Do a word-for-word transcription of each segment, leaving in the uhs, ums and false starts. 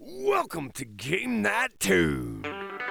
Welcome to Game That Tune.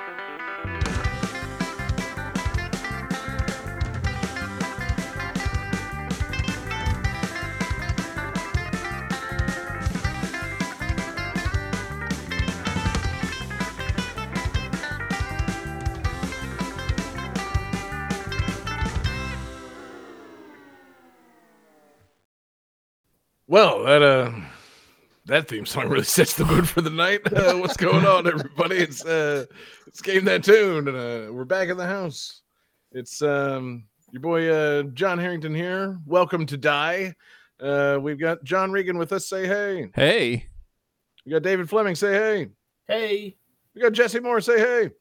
Well, that uh, that theme song really sets the mood for the night. Uh, what's going on, everybody? It's uh, it's Game That Tune, and uh, we're back in the house. It's um, your boy uh, John Harrington here. Welcome to Die. Uh, we've got John Regan with us. Say hey. Hey. We got David Fleming. Say hey. Hey. We got Jesse Moore. Say hey.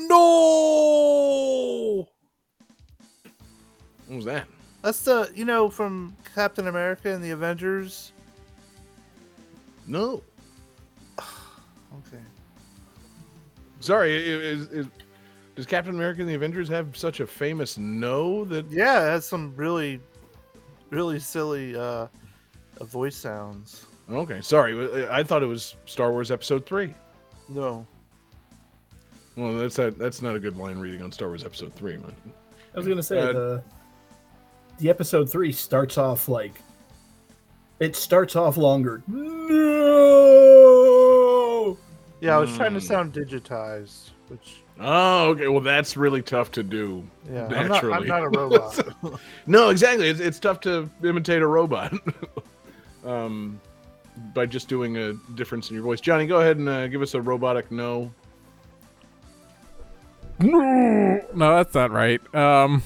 No. What was that? That's the, you know, from Captain America and the Avengers. No. Okay. Sorry. Is, is, does Captain America and the Avengers have such a famous no that? Yeah, it has some really, really silly uh, voice sounds. Okay. Sorry. I thought it was Star Wars Episode three. No. Well, that's a, that's not a good line reading on Star Wars Episode three, man. I was gonna say Uh, the the episode three starts off like it starts off longer. No. Yeah, I was trying to Mm. sound digitized, which Oh, okay. Well, that's really tough to do. yeah, I'm not, I'm Naturally. not a robot. No, exactly. It's, it's tough to imitate a robot um, by just doing a difference in your voice. Johnny, go ahead and uh, give us a robotic no. No. No, that's not right. Um.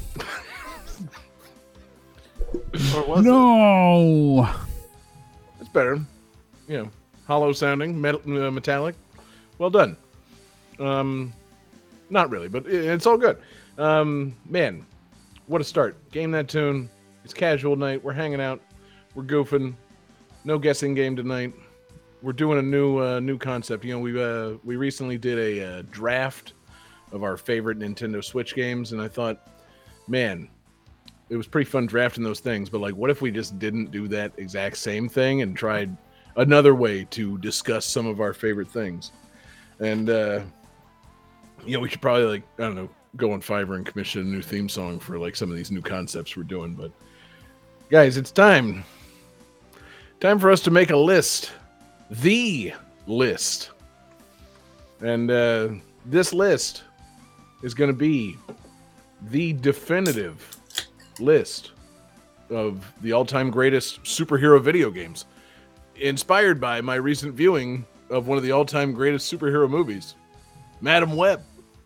Or was it? no. It's better. You know, hollow sounding, metal, uh, metallic. Well done. Um, not really, but it, it's all good. Um, man, what a start. Game That Tune. It's casual night. We're hanging out. We're goofing. No guessing game tonight. We're doing a new uh, new concept. You know, we uh, we recently did a uh, draft of our favorite Nintendo Switch games, and I thought, man, it was pretty fun drafting those things, but like, what if we just didn't do that exact same thing and tried another way to discuss some of our favorite things? And, uh, you know, we should probably, like, I don't know, go on Fiverr and commission a new theme song for like some of these new concepts we're doing. But guys, it's time. Time for us to make a list. The list. And uh, this list is going to be the definitive list of the all-time greatest superhero video games, inspired by my recent viewing of one of the all-time greatest superhero movies, Madam Web.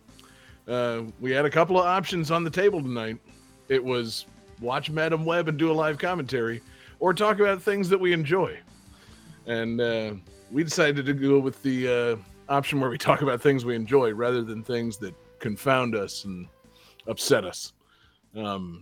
Uh, we had a couple of options on the table tonight. It was watch Madam Web and do a live commentary, or talk about things that we enjoy. And uh, we decided to go with the uh, option where we talk about things we enjoy rather than things that confound us and upset us. Um,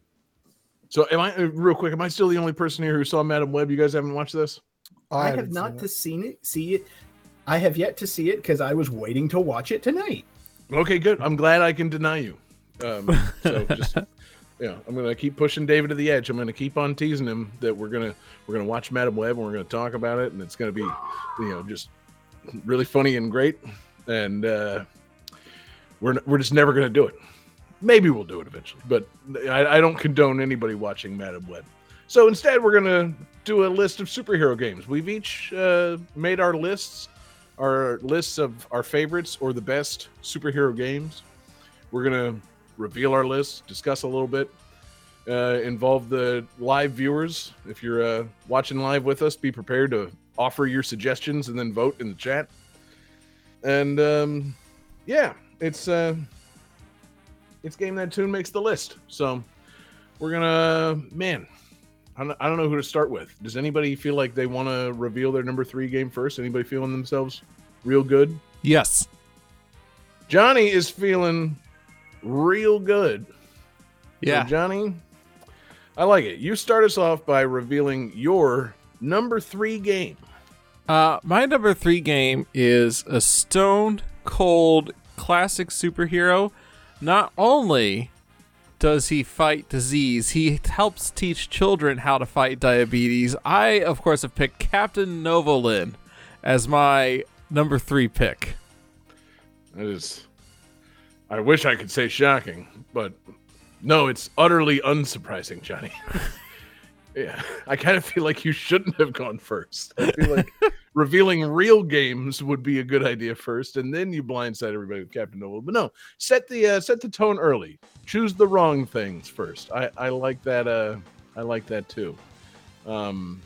So, am I uh, real quick? Am I still the only person here who saw Madam Web? You guys haven't watched this? I, have haven't not seen to it. seen it. See it. I have yet to see it because I was waiting to watch it tonight. Okay, good. I'm glad I can deny you. Um, so just, yeah, I'm gonna keep pushing David to the edge. I'm gonna keep on teasing him that we're gonna we're gonna watch Madam Web and we're gonna talk about it, and it's gonna be, you know, just really funny and great. And uh, we're we're just never gonna do it. Maybe we'll do it eventually, but I, I don't condone anybody watching Madam Web. So instead, we're going to do a list of superhero games. We've each uh, made our lists, our lists of our favorites or the best superhero games. We're going to reveal our list, discuss a little bit, uh, involve the live viewers. If you're uh, watching live with us, be prepared to offer your suggestions and then vote in the chat. And um, yeah, it's... Uh, It's Game That Tune makes the list. So we're going to, man, I don't, I don't know who to start with. Does anybody feel like they want to reveal their number three game first? Anybody feeling themselves real good? Yes. Johnny is feeling real good. Yeah. So Johnny, I like it. You start us off by revealing your number three game. Uh, my number three game is a stone cold classic superhero. Not only does he fight disease, he helps teach children how to fight diabetes. I, of course, have picked Captain Novolin as my number three pick? That is, I wish I could say shocking, but no, it's utterly unsurprising, Johnny. Yeah, I kind of feel like you shouldn't have gone first. I feel like revealing real games would be a good idea first, and then you blindside everybody with Captain Noble. But no, set the uh, set the tone early. Choose the wrong things first. I, I like that. Uh, I like that too. Um,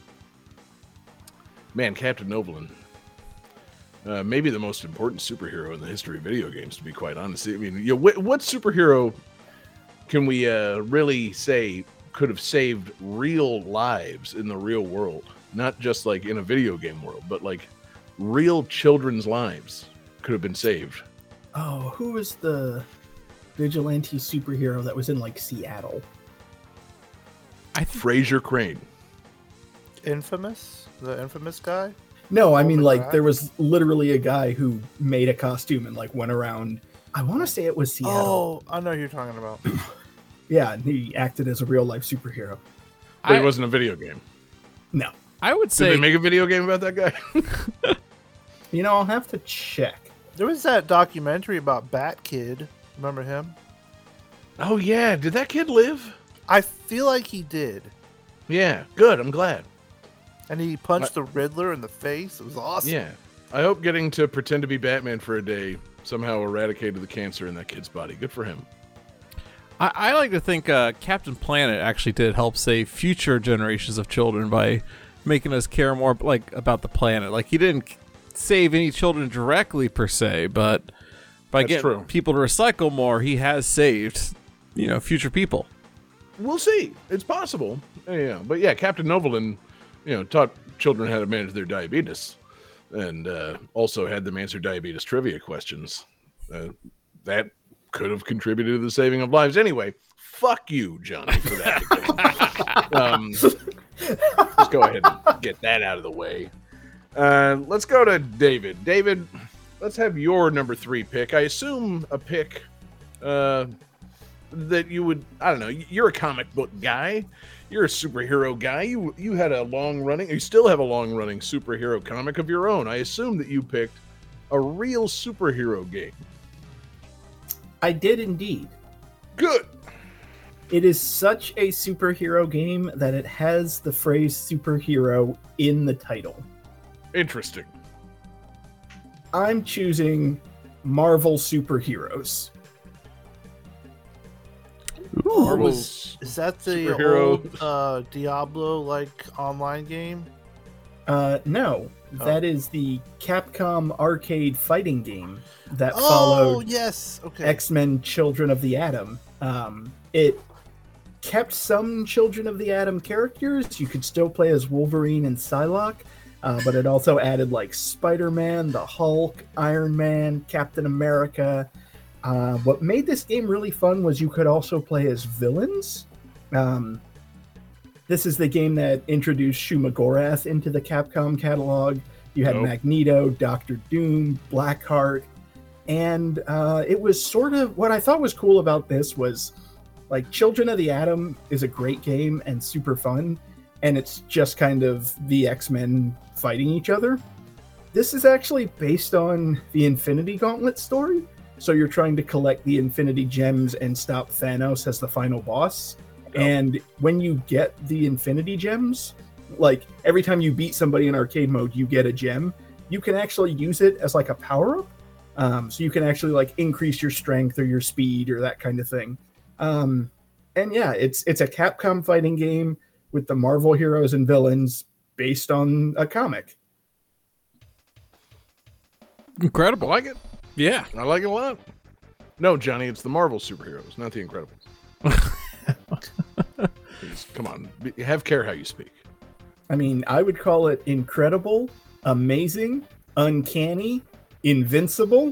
man, Captain Noblin. Uh, maybe the most important superhero in the history of video games, to be quite honest. I mean, you know, what, what superhero can we uh, really say could have saved real lives in the real world? Not just like in a video game world, but like real children's lives could have been saved. Oh, who was the vigilante superhero that was in like Seattle? I th- Fraser Crane. Infamous? The infamous guy? No, I mean Over like that? there was literally a guy who made a costume and like went around. I want to say it was Seattle. Oh, I know who you're talking about. Yeah, and he acted as a real life superhero. But I, it wasn't a video game. No, I would Did say they make a video game about that guy? you know I'll have to check. There was that documentary about Bat Kid. Remember him? Oh yeah, did that kid live? I feel like he did. Yeah, good. I'm glad. And he punched the Riddler in the face. It was awesome. Yeah, I hope getting to pretend to be Batman for a day somehow eradicated the cancer in that kid's body. Good for him. I, I like to think uh, Captain Planet actually did help save future generations of children by making us care more like about the planet. Like he didn't save any children directly per se, but by That's getting true. people to recycle more, he has saved, you know, future people. We'll see. It's possible. Yeah, but yeah, Captain Novolin, you know, taught children how to manage their diabetes, and uh, also had them answer diabetes trivia questions. Uh, that could have contributed to the saving of lives. Anyway, fuck you, Johnny, for that. um, let's go ahead and get that out of the way. Uh, let's go to David. David, let's have your number three pick. I assume a pick uh, that you would, I don't know, you're a comic book guy. You're a superhero guy. You you had a long running, you still have a long running superhero comic of your own. I assume that you picked a real superhero game. I did indeed. Good. It is such a superhero game that it has the phrase superhero in the title. Interesting. I'm choosing Marvel Superheroes. Marvel's Is that the superhero. old uh, Diablo-like online game? Uh, no, Oh. that is the Capcom arcade fighting game that Oh, followed yes. Okay. X-Men Children of the Atom. Um, it kept some Children of the Atom characters. You could still play as Wolverine and Psylocke, uh, but it also added like Spider-Man, the Hulk, Iron Man, Captain America. Uh, what made this game really fun was you could also play as villains. Um, this is the game that introduced Shuma Gorath into the Capcom catalog. You had Nope. Magneto, Doctor Doom, Blackheart, and uh, it was sort of what I thought was cool about this was like Children of the Atom is a great game and super fun, and it's just kind of the X-Men fighting each other. This is actually based on the Infinity Gauntlet story. So you're trying to collect the Infinity Gems and stop Thanos as the final boss. Oh. And when you get the Infinity Gems, like every time you beat somebody in arcade mode, you get a gem. You can actually use it as like a power-up. Um, so you can actually like increase your strength or your speed or that kind of thing. Um, and yeah, it's it's a Capcom fighting game with the Marvel heroes and villains based on a comic. I Incredible. like it. Yeah. I like it a lot. No, Johnny, it's the Marvel superheroes, not the Incredibles. Please, come on. Be- Have care how you speak. I mean, I would call it incredible, amazing, uncanny, invincible,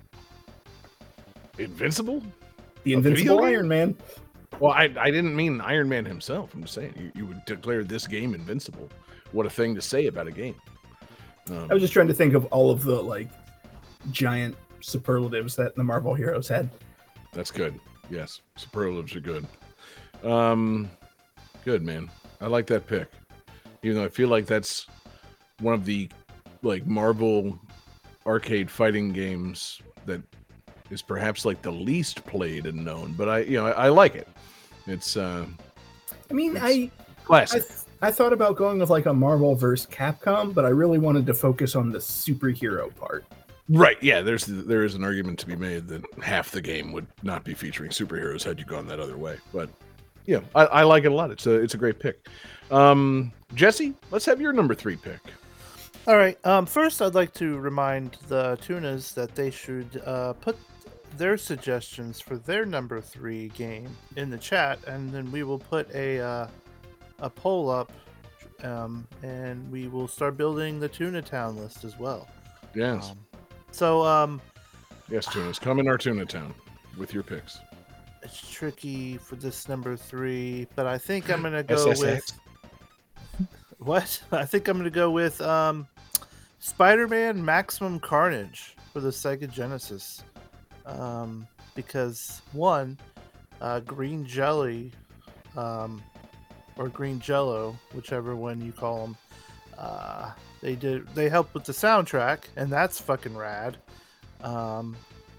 Invincible? the A video invincible game? Iron Man. Well, I, I didn't mean Iron Man himself. I'm just saying you, you would declare this game invincible. What a thing to say about a game. Um, I was just trying to think of all of the like giant superlatives that the Marvel heroes had. That's good. Yes, superlatives are good. Um, good, man. I like that pick. Even though I feel like that's one of the like Marvel arcade fighting games that is perhaps like the least played and known, but I, you know, I, I like it. It's, uh, I mean, it's I, I, classic. th- I thought about going with like a Marvel versus Capcom, but I really wanted to focus on the superhero part. Right? Yeah. There's there is an argument to be made that half the game would not be featuring superheroes had you gone that other way. But yeah, I, I like it a lot. It's a it's a great pick. Um, Jesse, let's have your number three pick. All right. Um, first, I'd like to remind the Tunas that they should uh, put their suggestions for their number three game in the chat, and then we will put a uh, a poll up, um, and we will start building the Tuna Town list as well. Yes. Um, so, um, yes, Tunas, come in our Tuna Town with your picks. it's tricky for this number three, but I think I'm gonna go S S X. with what? I think I'm gonna go with um, Spider-Man Maximum Carnage for the Sega Genesis, um, because one, uh, Green Jelly, um, or Green Jello, whichever one you call them, uh, they did they helped with the soundtrack, and that's fucking rad. Um,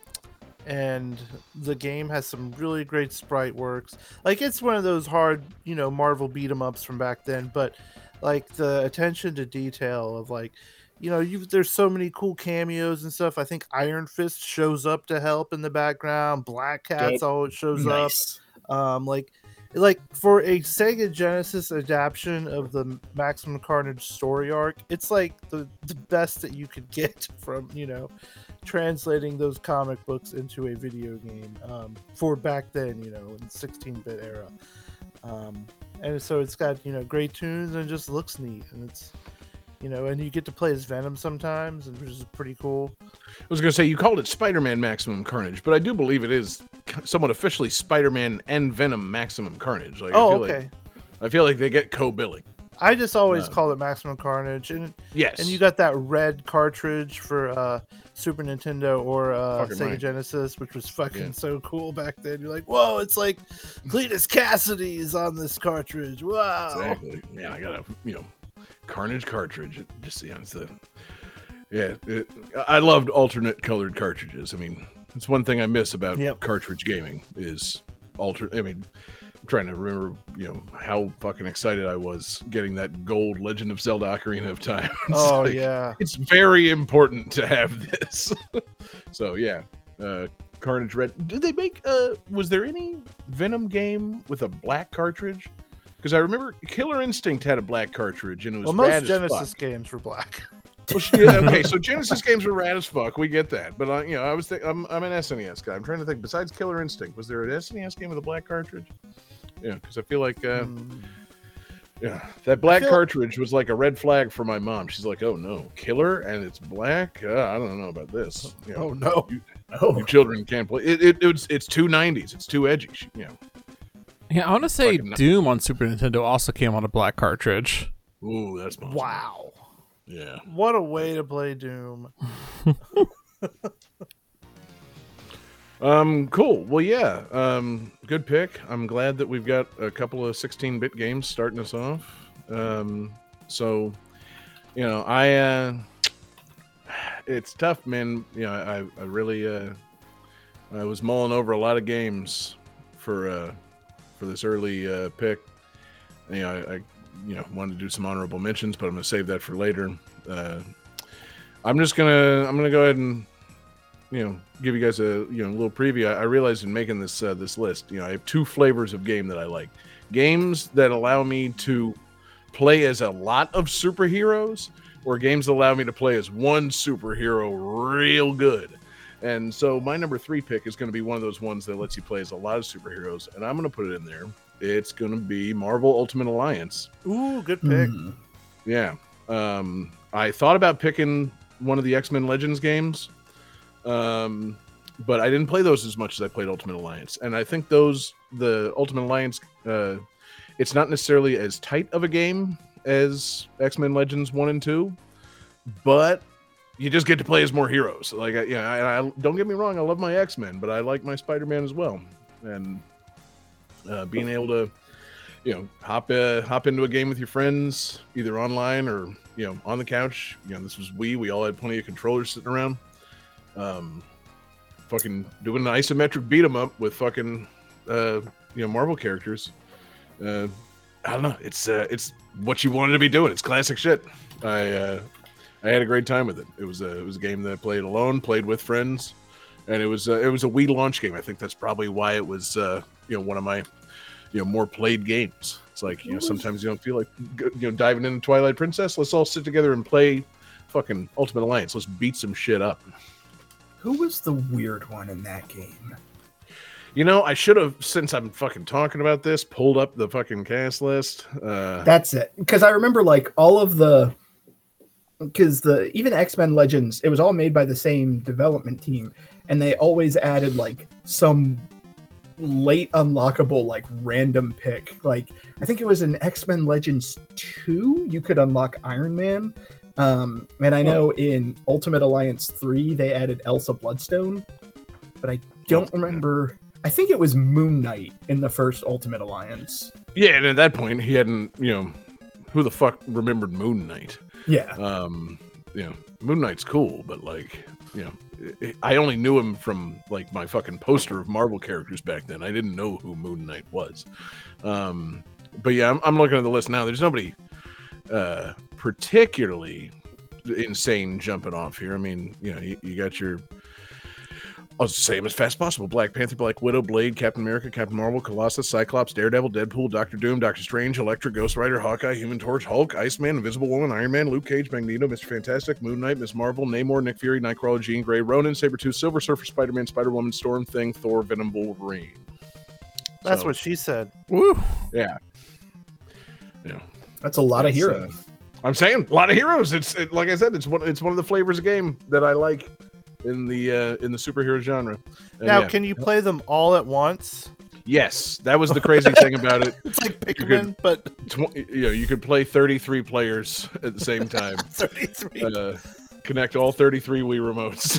and the game has some really great sprite works. Like, it's one of those hard, you know, Marvel beat 'em ups from back then, but like the attention to detail of, like, you know, you there's so many cool cameos and stuff. I think Iron Fist shows up to help in the background. Black Cat's always shows Nice. up. Um, like, like for a Sega Genesis adaptation of the Maximum Carnage story arc, it's like the the best that you could get from, you know, translating those comic books into a video game, um, for back then, you know, in sixteen-bit era. Um, and so it's got, you know, great tunes and just looks neat, and it's, you know, and you get to play as Venom sometimes, and which is pretty cool. I was going to say, you called it Spider-Man Maximum Carnage, but I do believe it is somewhat officially Spider-Man and Venom Maximum Carnage. Like, I Oh, feel okay. Like, I feel like they get co-billing. I just always Uh, call it Maximum Carnage, and Yes. and you got that red cartridge for uh, Super Nintendo or uh, Fucking Sega right. Genesis, which was fucking Yeah. so cool back then. You're like, whoa, it's like Cletus Cassidy's on this cartridge. Wow. Exactly. Yeah, I got a, you know, Carnage cartridge. It just, yeah, it's the, yeah, it, I loved alternate colored cartridges. I mean, it's one thing I miss about Yep. cartridge gaming is alter. I mean, I'm trying to remember, you know, how fucking excited I was getting that gold Legend of Zelda Ocarina of Time. It's Oh, like, yeah. it's very important to have this. So yeah, uh, Carnage Red. Did they make? Uh, was there any Venom game with a black cartridge? Because I remember Killer Instinct had a black cartridge, and it was Well, rad most as Genesis fuck. games were black. Well, sh- yeah, okay, so Genesis games were rad as fuck. We get that, but I, you know, I was think I'm I'm an S N E S guy. I'm trying to think. Besides Killer Instinct, was there an S N E S game with a black cartridge? Yeah, because I feel like, uh, Mm. yeah, that black feel- cartridge was like a red flag for my mom. She's like, "Oh no, Killer and it's black. Uh, I don't know about this." You know, Oh, no. you, Oh, you children can't play it. it it's it's too nineties. It's too edgy. You know. Yeah, I want to say Fucking- Doom on Super Nintendo also came on a black cartridge. Ooh, that's possible. Wow. Yeah. What a way to play Doom. Um, cool. Well, yeah. Um, good pick. I'm glad that we've got a couple of sixteen-bit games starting us off. Um, so, you know, I, uh, it's tough, man. You know, I, I really, uh, I was mulling over a lot of games for, uh, for this early, uh, pick. You know, I, I, you know, wanted to do some honorable mentions, but I'm going to save that for later. Uh, I'm just gonna, I'm gonna go ahead and, you know, give you guys a, you know, a little preview. I, I realized in making this uh, this list, you know, I have two flavors of game that I like. Games that allow me to play as a lot of superheroes, or games that allow me to play as one superhero real good. And so my number three pick is going to be one of those ones that lets you play as a lot of superheroes, and I'm going to put it in there. It's going to be Marvel Ultimate Alliance. Ooh, good pick. mm. Yeah. Um, I thought about picking one of the X-Men Legends games, um, but I didn't play those as much as I played Ultimate Alliance. And I think those, the Ultimate Alliance, uh, it's not necessarily as tight of a game as X-Men Legends one and two, but you just get to play as more heroes. Like, I- yeah, I, I, don't get me wrong, I love my X-Men, but I like my Spider-Man as well. And uh, being able to you know, hop uh, hop into a game with your friends, either online or you know on the couch. You know, this was Wii. We all had plenty of controllers sitting around. Um, fucking doing an isometric beat 'em up with fucking uh, you know Marvel characters. Uh, I don't know. It's uh, it's what you wanted to be doing. It's classic shit. I uh, I had a great time with it. It was a it was a game that I played alone, played with friends, and it was uh, it was a Wii launch game. I think that's probably why it was uh, you know one of my you know more played games. It's like you know sometimes you don't feel like you know diving into Twilight Princess. Let's all sit together and play fucking Ultimate Alliance. Let's beat some shit up. Who was the weird one in that game? You know, I should have, since I'm fucking talking about this, pulled up the fucking cast list. Uh, That's it. Because I remember like all of the, because the even X-Men Legends, it was all made by the same development team, and they always added like some late unlockable like random pick. Like I think it was in X-Men Legends two, you could unlock Iron Man. Um, and I know in Ultimate Alliance three, they added Elsa Bloodstone, but I don't remember. I think it was Moon Knight in the first Ultimate Alliance. yeah, and at that point, he hadn't, you know, who the fuck remembered Moon Knight? Yeah. Um, you know, Moon Knight's cool, but like, you know, it, I only knew him from like my fucking poster of Marvel characters back then. I didn't know who Moon Knight was. Um, but yeah, I'm, I'm looking at the list now. There's nobody uh, particularly insane jumping off here. I mean, you know, you, you got your, I'll say them as fast as possible: Black Panther, Black Widow, Blade, Captain America, Captain Marvel, Colossus, Cyclops, Daredevil, Deadpool, Doctor Doom, Doctor Strange, Elektra, Ghost Rider, Hawkeye, Human Torch, Hulk, Iceman, Invisible Woman, Iron Man, Luke Cage, Magneto, Mister Fantastic, Moon Knight, Miss Marvel, Namor, Nick Fury, Nightcrawler, Jean Grey, Ronan, Sabretooth, Silver Surfer, Spider-Man, Spider-Woman, Storm Thing, Thor, Venom, Wolverine. That's So, what she said. Woo! Yeah. Yeah. That's a lot of It's, heroes. uh, I'm saying a lot of heroes. It's it, like I said, it's one it's one of the flavors of game that I like in the uh, in the superhero genre. And Now, yeah. can you play them all at once? Yes, that was the crazy thing about it. It's like could- Pikmin, but Tw- you know, you could play thirty-three players at the same time. thirty-three. uh, connect all thirty-three Wii remotes.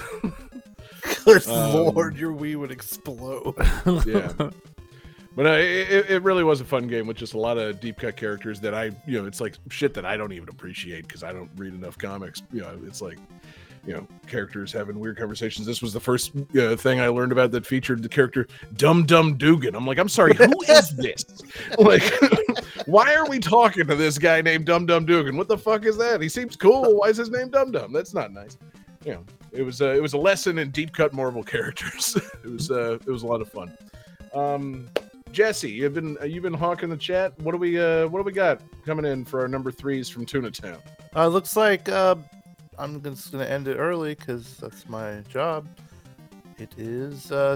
Good um, lord, your Wii would explode. Yeah. But uh, it, it really was a fun game with just a lot of deep cut characters that I, you know, it's like shit that I don't even appreciate because I don't read enough comics. You know, it's like, you know, characters having weird conversations. This was the first uh, thing I learned about that featured the character Dum Dum Dugan. I'm like, I'm sorry, who is this? Like, why are we talking to this guy named Dum Dum Dugan? What the fuck is that? He seems cool. Why is his name Dum Dum? That's not nice. You know, it was uh, it was a lesson in deep cut Marvel characters. it was uh, it was a lot of fun. Um, Jesse, you've been uh, you've been hawking the chat. What do we uh, what do we got coming in for our number threes from Tuna Town? Uh, looks like uh, I'm just gonna end it early because that's my job. It is uh,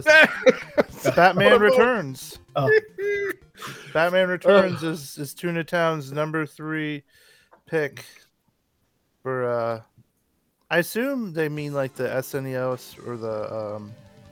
Batman Returns. Oh. Batman Returns is, is Tuna Town's number three pick for. Uh, I assume they mean like the S N E S or the um,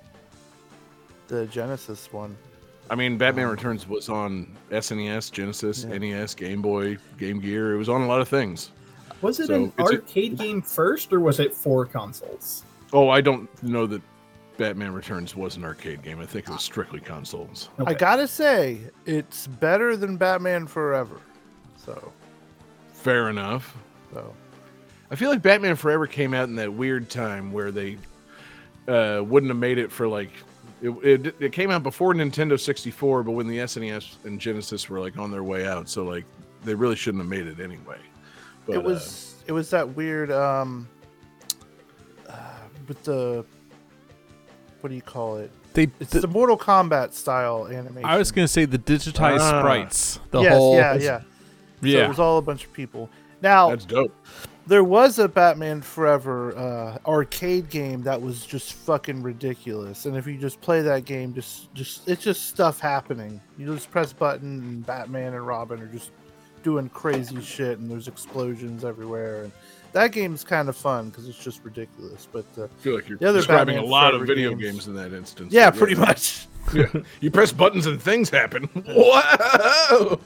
the Genesis one. I mean, Batman Returns was on S N E S, Genesis, Yeah. N E S, Game Boy, Game Gear. It was on a lot of things. Was it So, an it's a- arcade game first, or was it for consoles? Oh, I don't know that Batman Returns was an arcade game. I think it was strictly consoles. I Okay. gotta say, it's better than Batman Forever. So, Fair enough. so I feel like Batman Forever came out in that weird time where they uh, wouldn't have made it for like it, it. It came out before Nintendo sixty-four, but when the S N E S and Genesis were like on their way out, so like they really shouldn't have made it anyway. But, it was it was that weird um uh, with the what do you call it? They, It's the- the Mortal Kombat style animation. I was gonna say the digitized Ah. sprites. The yes, whole yeah, yeah. So yeah. it was all a bunch of people. Now that's dope. there was a Batman Forever uh, arcade game that was just fucking ridiculous, and if you just play that game, just just it's just stuff happening. You just press button, and Batman and Robin are just doing crazy shit, and there's explosions everywhere. And that game's kind of fun because it's just ridiculous. But uh, I feel like you're the other describing Batman a lot of Forever video games- games in that instance. yeah, pretty much. Yeah. You press buttons and things happen. Whoa!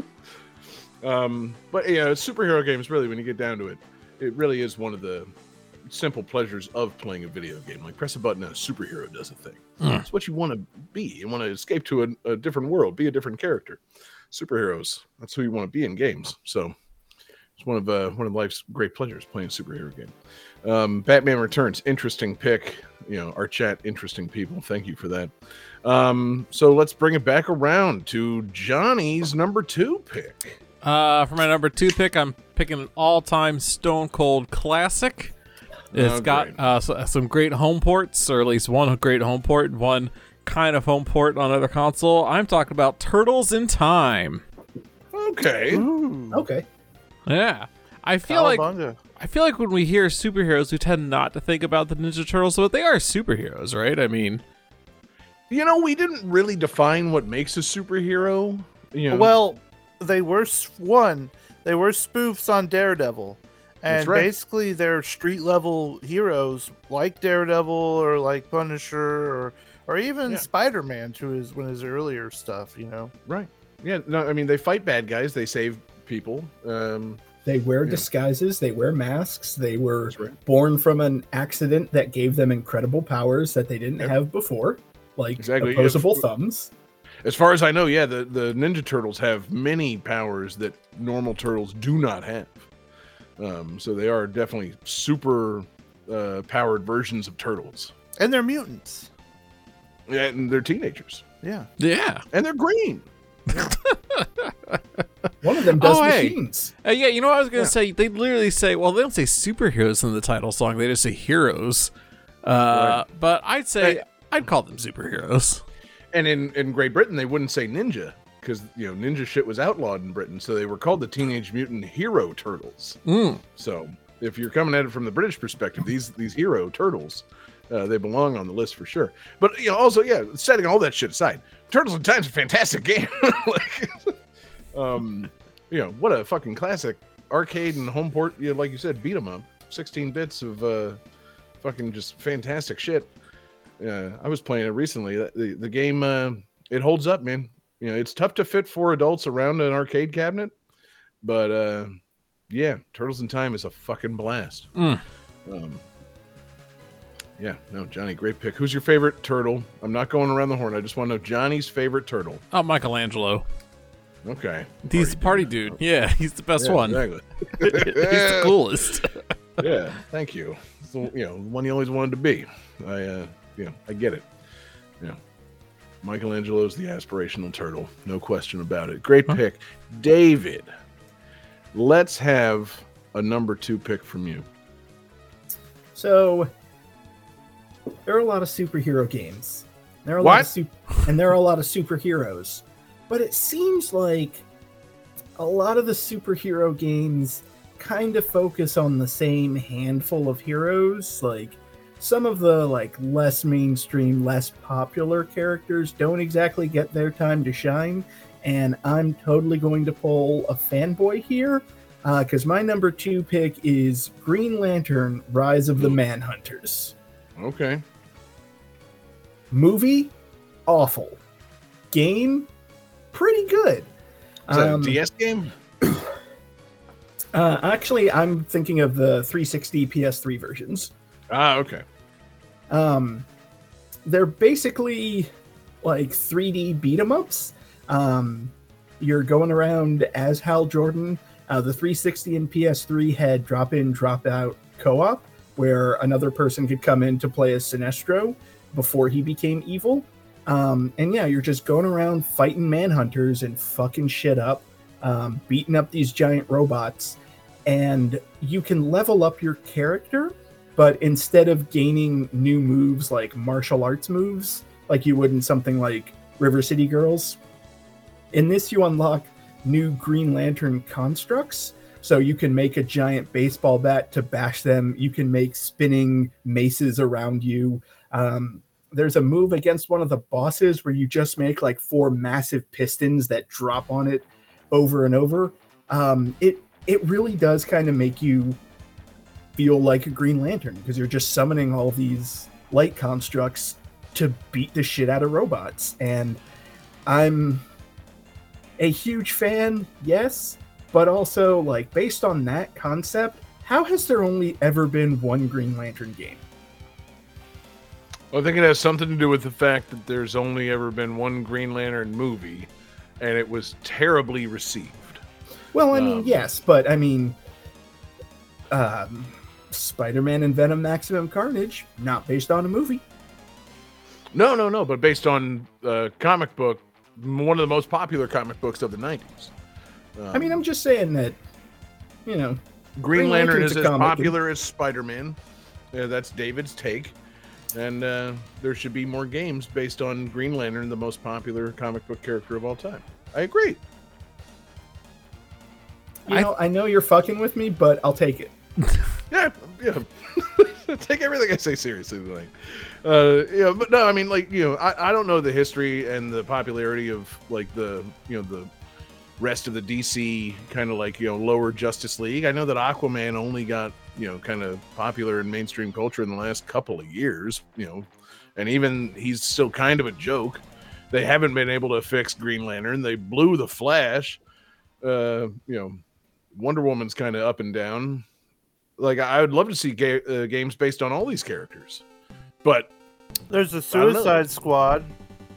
um, but you know, superhero games really, when you get down to it, it really is one of the simple pleasures of playing a video game. Like press a button and a superhero does a thing. Mm. It's what you want to be. You want to escape to a, a different world, be a different character. superheroes. That's who you want to be in games. So it's one of uh, one of life's great pleasures playing a superhero game. Um, Batman Returns, interesting pick. You know, our chat, interesting people. Thank you for that. Um, so let's bring it back around to Johnny's number two pick. Uh, for my number two pick, I'm picking an all-time Stone Cold classic. It's Oh, got great. uh, so, some great home ports, or at least one great home port, and one kind of home port on another console. I'm talking about Turtles in Time. Okay. Ooh. Okay. Yeah, I feel like Cowabunga. I feel like when we hear superheroes, we tend not to think about the Ninja Turtles, but they are superheroes, right? I mean, You know, we didn't really define what makes a superhero. You know, Well, they were s- one. They were spoofs on Daredevil, and That's right. basically they're street level heroes like Daredevil or like Punisher or or even Yeah. Spider Man to his one of his earlier stuff. You know, right. Yeah, no, I mean, they fight bad guys. They save people. Um, They wear Yeah. disguises, they wear masks, they were That's right. born from an accident that gave them incredible powers that they didn't Yep. have before, like Exactly. opposable If- thumbs. As far as I know, yeah, the, the Ninja Turtles have many powers that normal turtles do not have. Um, so they are definitely super uh, powered versions of turtles. and they're mutants. Yeah, and they're teenagers. Yeah, yeah, And they're green. One of them does Oh, hey. machines. uh, yeah. You know what I was gonna Yeah. say? They literally say, well, they don't say superheroes in the title song; they just say heroes. Uh, Right. But I'd say Hey. I'd call them superheroes. And in, in Great Britain, they wouldn't say ninja because, you know, ninja shit was outlawed in Britain. So they were called the Teenage Mutant Hero Turtles. Mm. So if you're coming at it from the British perspective, these these hero turtles, uh, they belong on the list for sure. But you know, also, yeah, setting all that shit aside, Turtles in Time's a fantastic game. like, um, you know, what a fucking classic arcade and home port. You know, like you said, beat 'em up, sixteen bits of uh, fucking just fantastic shit. Uh, I was playing it recently. The the, the game uh, it holds up, man. You know, it's tough to fit four adults around an arcade cabinet, but uh, yeah, Turtles in Time is a fucking blast. Mm. Um, yeah, no, Johnny, great pick. Who's your favorite turtle? I'm not going around the horn. I just want to know Johnny's favorite turtle. Oh, Michelangelo. Okay, He's the party dude. Yeah, he's the best Yeah, one. Exactly. He's the coolest. Yeah, thank you. So, you know, one you always wanted to be. I, uh, you know, I get it. Yeah, Michelangelo's the aspirational turtle, no question about it. Great Huh? pick, David. Let's have a number two pick from you. So there are a lot of superhero games. There are a lot What? of super, and there are a lot of superheroes. But it seems like a lot of the superhero games kind of focus on the same handful of heroes. Like some of the like less mainstream, less popular characters don't exactly get their time to shine. And I'm totally going to pull a fanboy here because my number two pick is Green Lantern: Rise of the Manhunters. Okay. Movie, awful. Game, pretty good. Is that Um, a D S game? uh, actually, I'm thinking of the three sixty P S three versions. Ah, okay. Um, they're basically like three D beat 'em ups. Um, you're going around as Hal Jordan. Uh, the three sixty and P S three had drop in, drop out co op, where another person could come in to play as Sinestro before he became evil. Um, and yeah, you're just going around fighting manhunters and fucking shit up, um, beating up these giant robots. And you can level up your character, but instead of gaining new moves like martial arts moves, like you would in something like River City Girls, in this you unlock new Green Lantern constructs. So you can make a giant baseball bat to bash them. You can make spinning maces around you. Um, there's a move against one of the bosses where you just make like four massive pistons that drop on it over and over. Um, it it really does kind of make you feel like a Green Lantern because you're just summoning all these light constructs to beat the shit out of robots. And I'm a huge fan, yes, but also like based on that concept, how has there only ever been one Green Lantern game? Well, I think it has something to do with the fact that there's only ever been one Green Lantern movie, and it was terribly received. Well, I mean, Um, yes, but I mean, um, Spider-Man and Venom: Maximum Carnage, not based on a movie. No, no, no, but based on uh, comic book, one of the most popular comic books of the nineties. Um, I mean, I'm just saying that, you know, Green, Green Lantern Lantern's is a as comic, popular as Spider-Man. Yeah, that's David's take. And uh, there should be more games based on Green Lantern, the most popular comic book character of all time. I agree. you I- know, I know you're fucking with me, but I'll take it. Yeah, yeah. Take everything I say seriously tonight. Uh, yeah, but no, I mean, like, you know, I, I don't know the history and the popularity of like the, you know, the rest of the D C kind of like, you know, lower Justice League. I know that Aquaman only got, you know, kind of popular in mainstream culture in the last couple of years, you know, and even he's still kind of a joke. They haven't been able to fix Green Lantern. They blew the Flash. Uh, you know, Wonder Woman's kind of up and down. Like, I would love to see ga- uh, games based on all these characters, but There's a don't know. Suicide Squad.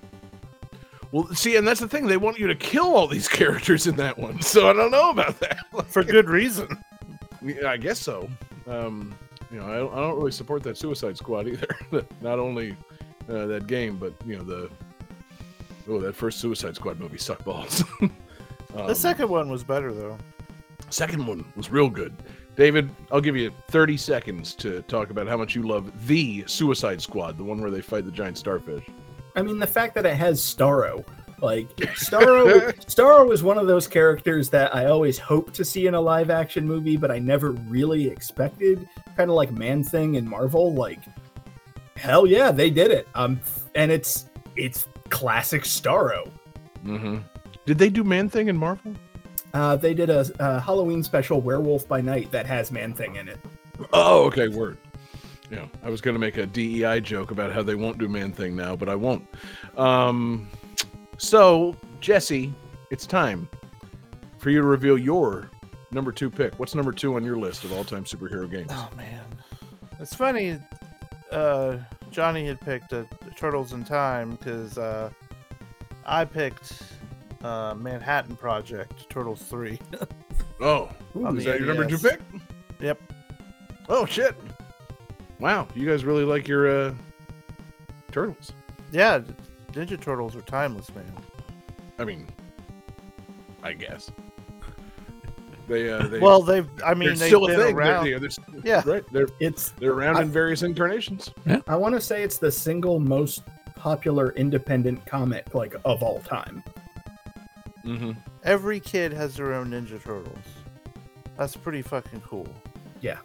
well, see, and that's the thing. They want you to kill all these characters in that one, so I don't know about that. For good reason. Yeah, I guess so. Um, you know, I don't, I don't really support that Suicide Squad either. Not only uh, that game, but you know the oh, that first Suicide Squad movie sucked balls. um, The second one was better, though. second one was real good. David, I'll give you thirty seconds to talk about how much you love the Suicide Squad, the one where they fight the giant starfish. I mean, the fact that it has Starro, like Starro, Starro is one of those characters that I always hope to see in a live action movie, but I never really expected. Kind of like Man-Thing in Marvel. Like, hell yeah, they did it. Um, and it's it's classic Starro. Mm-hmm. Did they do Man-Thing in Marvel? Uh, they did a, a Halloween special, Werewolf by Night, that has Man-Thing in it. Oh, okay, word. Yeah, I was going to make a D E I joke about how they won't do Man-Thing now, but I won't. Um, so, Jesse, it's time for you to reveal your number two pick. What's number two on your list of all-time superhero games? Oh, man. It's funny. Uh, Johnny had picked uh, Turtles in Time because uh, I picked uh, Manhattan Project, Turtles three. Oh, On is the that your number N E S. two pick? Yep. Oh, shit. Wow, you guys really like your uh, Turtles. Yeah, Ninja Turtles are timeless, man. I mean, I guess. They, uh, they Well, they've, I mean, they're they've still a been thing. around. They're, you know, they're, Yeah. right. They're It's they're around I- in various incarnations. I want to say it's the single most popular independent comic like of all time. Mm-hmm. Every kid has their own Ninja Turtles. That's pretty fucking cool. Yeah.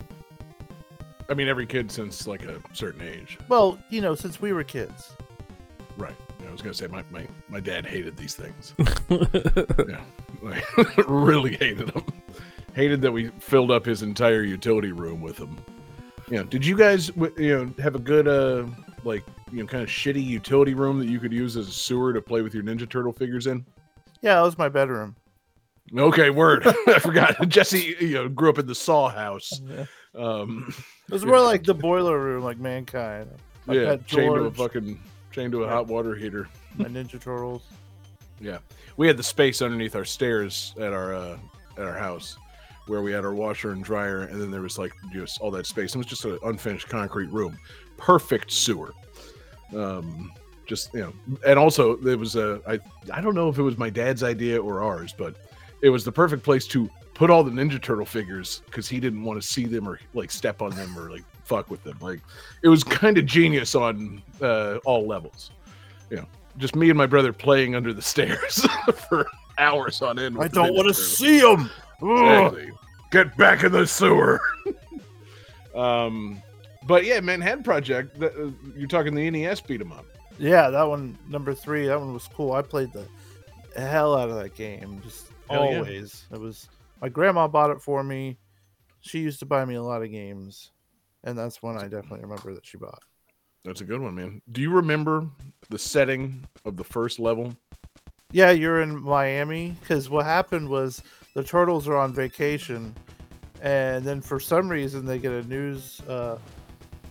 I mean, every kid since like a certain age. Well, you know, since we were kids. Right. I was gonna say my my, my dad hated these things. Yeah, like, really hated them. Hated that we filled up his entire utility room with them. You know, did you guys w- you know have a good uh like you know kind of shitty utility room that you could use as a sewer to play with your Ninja Turtle figures in? Yeah, that was my bedroom. Okay, word. I forgot. Jesse, you know, grew up in the Saw house. Um, It was more like the boiler room, like Mankind. My yeah, Pet chained to a George, fucking chained to a hot water heater. my Ninja Turtles. Yeah, we had the space underneath our stairs at our uh, at our house where we had our washer and dryer, and then there was like just all that space. It was just an unfinished concrete room, perfect sewer. Um, just you know, and also there was a I I don't know if it was my dad's idea or ours, but it was the perfect place to put all the Ninja Turtle figures because he didn't want to see them or like step on them or like fuck with them. Like it was kind of genius on uh, all levels. You know, just me and my brother playing under the stairs for hours on end. I with the don't Ninja want to Turtles. see them. Exactly. Get back in the sewer. um, but yeah, Manhattan Project. The, uh, you're talking the N E S beat 'em up. Yeah, that one, number three, that one was cool. I played the hell out of that game. Just Hell yeah. always. It was, my grandma bought it for me. She used to buy me a lot of games. And that's one I definitely remember that she bought. That's a good one, man. Do you remember the setting of the first level? Yeah, you're in Miami because what happened was the turtles are on vacation, and then for some reason they get a news uh,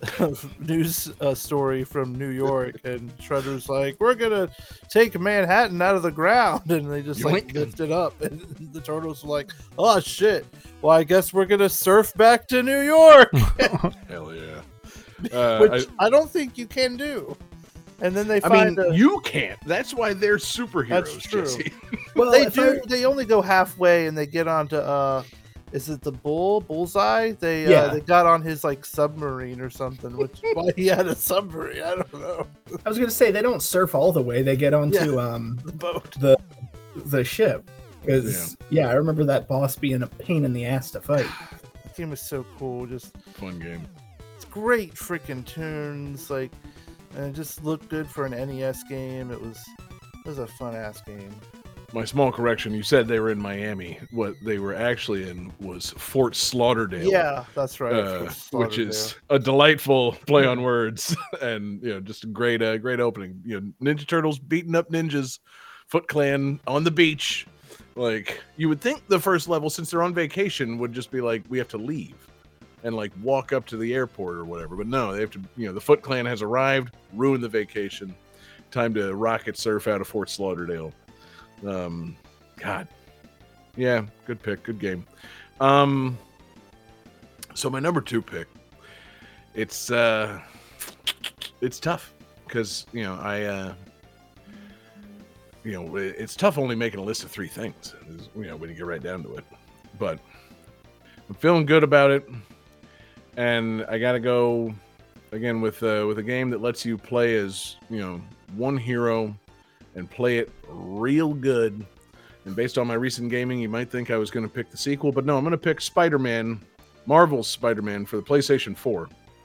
news uh, story from New York, and Shredder's like, "We're gonna take Manhattan out of the ground," and they just like Yoink. lift it up, and the turtles are like, "Oh shit! Well, I guess we're gonna surf back to New York," Hell yeah. Uh, which I, I, don't think you can do. And then they I find mean, a, you can't. That's why they're superheroes, That's true. Jesse. Well, they if do. I- They only go halfway, and they get onto uh, is it the bull bullseye? They Yeah. uh, they got on his like submarine or something, which why he had a submarine. I don't know. I was gonna say they don't surf all the way. They get onto um The boat. the the ship. Because yeah. I remember that boss being a pain in the ass to fight. The game is so cool. Just Fun game. it's great freaking tunes. Like, and it just looked good for an N E S game. It was it was a fun ass game. My small correction, you said they were in Miami. What they were actually in was Fort Slaughterdale. Yeah, that's right. Uh, Fort which is a delightful play on words, and you know, just a great, uh, great opening. You know, Ninja Turtles beating up ninjas, Foot Clan on the beach. Like, you would think the first level, since they're on vacation, would just be like, we have to leave and like walk up to the airport or whatever. But no, they have to. You know, the Foot Clan has arrived, ruined the vacation. Time to rocket surf out of Fort Slaughterdale. Um, God, yeah, good pick, good game. Um, so my number two pick, it's uh, it's tough because you know I, uh, you know, it's tough only making a list of three things. You know, when you get right down to it, but I'm feeling good about it, and I got to go again with uh, with a game that lets you play as you know one hero and play it real good. And based on my recent gaming, you might think I was going to pick the sequel, but no, I'm going to pick Spider-Man, Marvel's Spider-Man for the PlayStation four.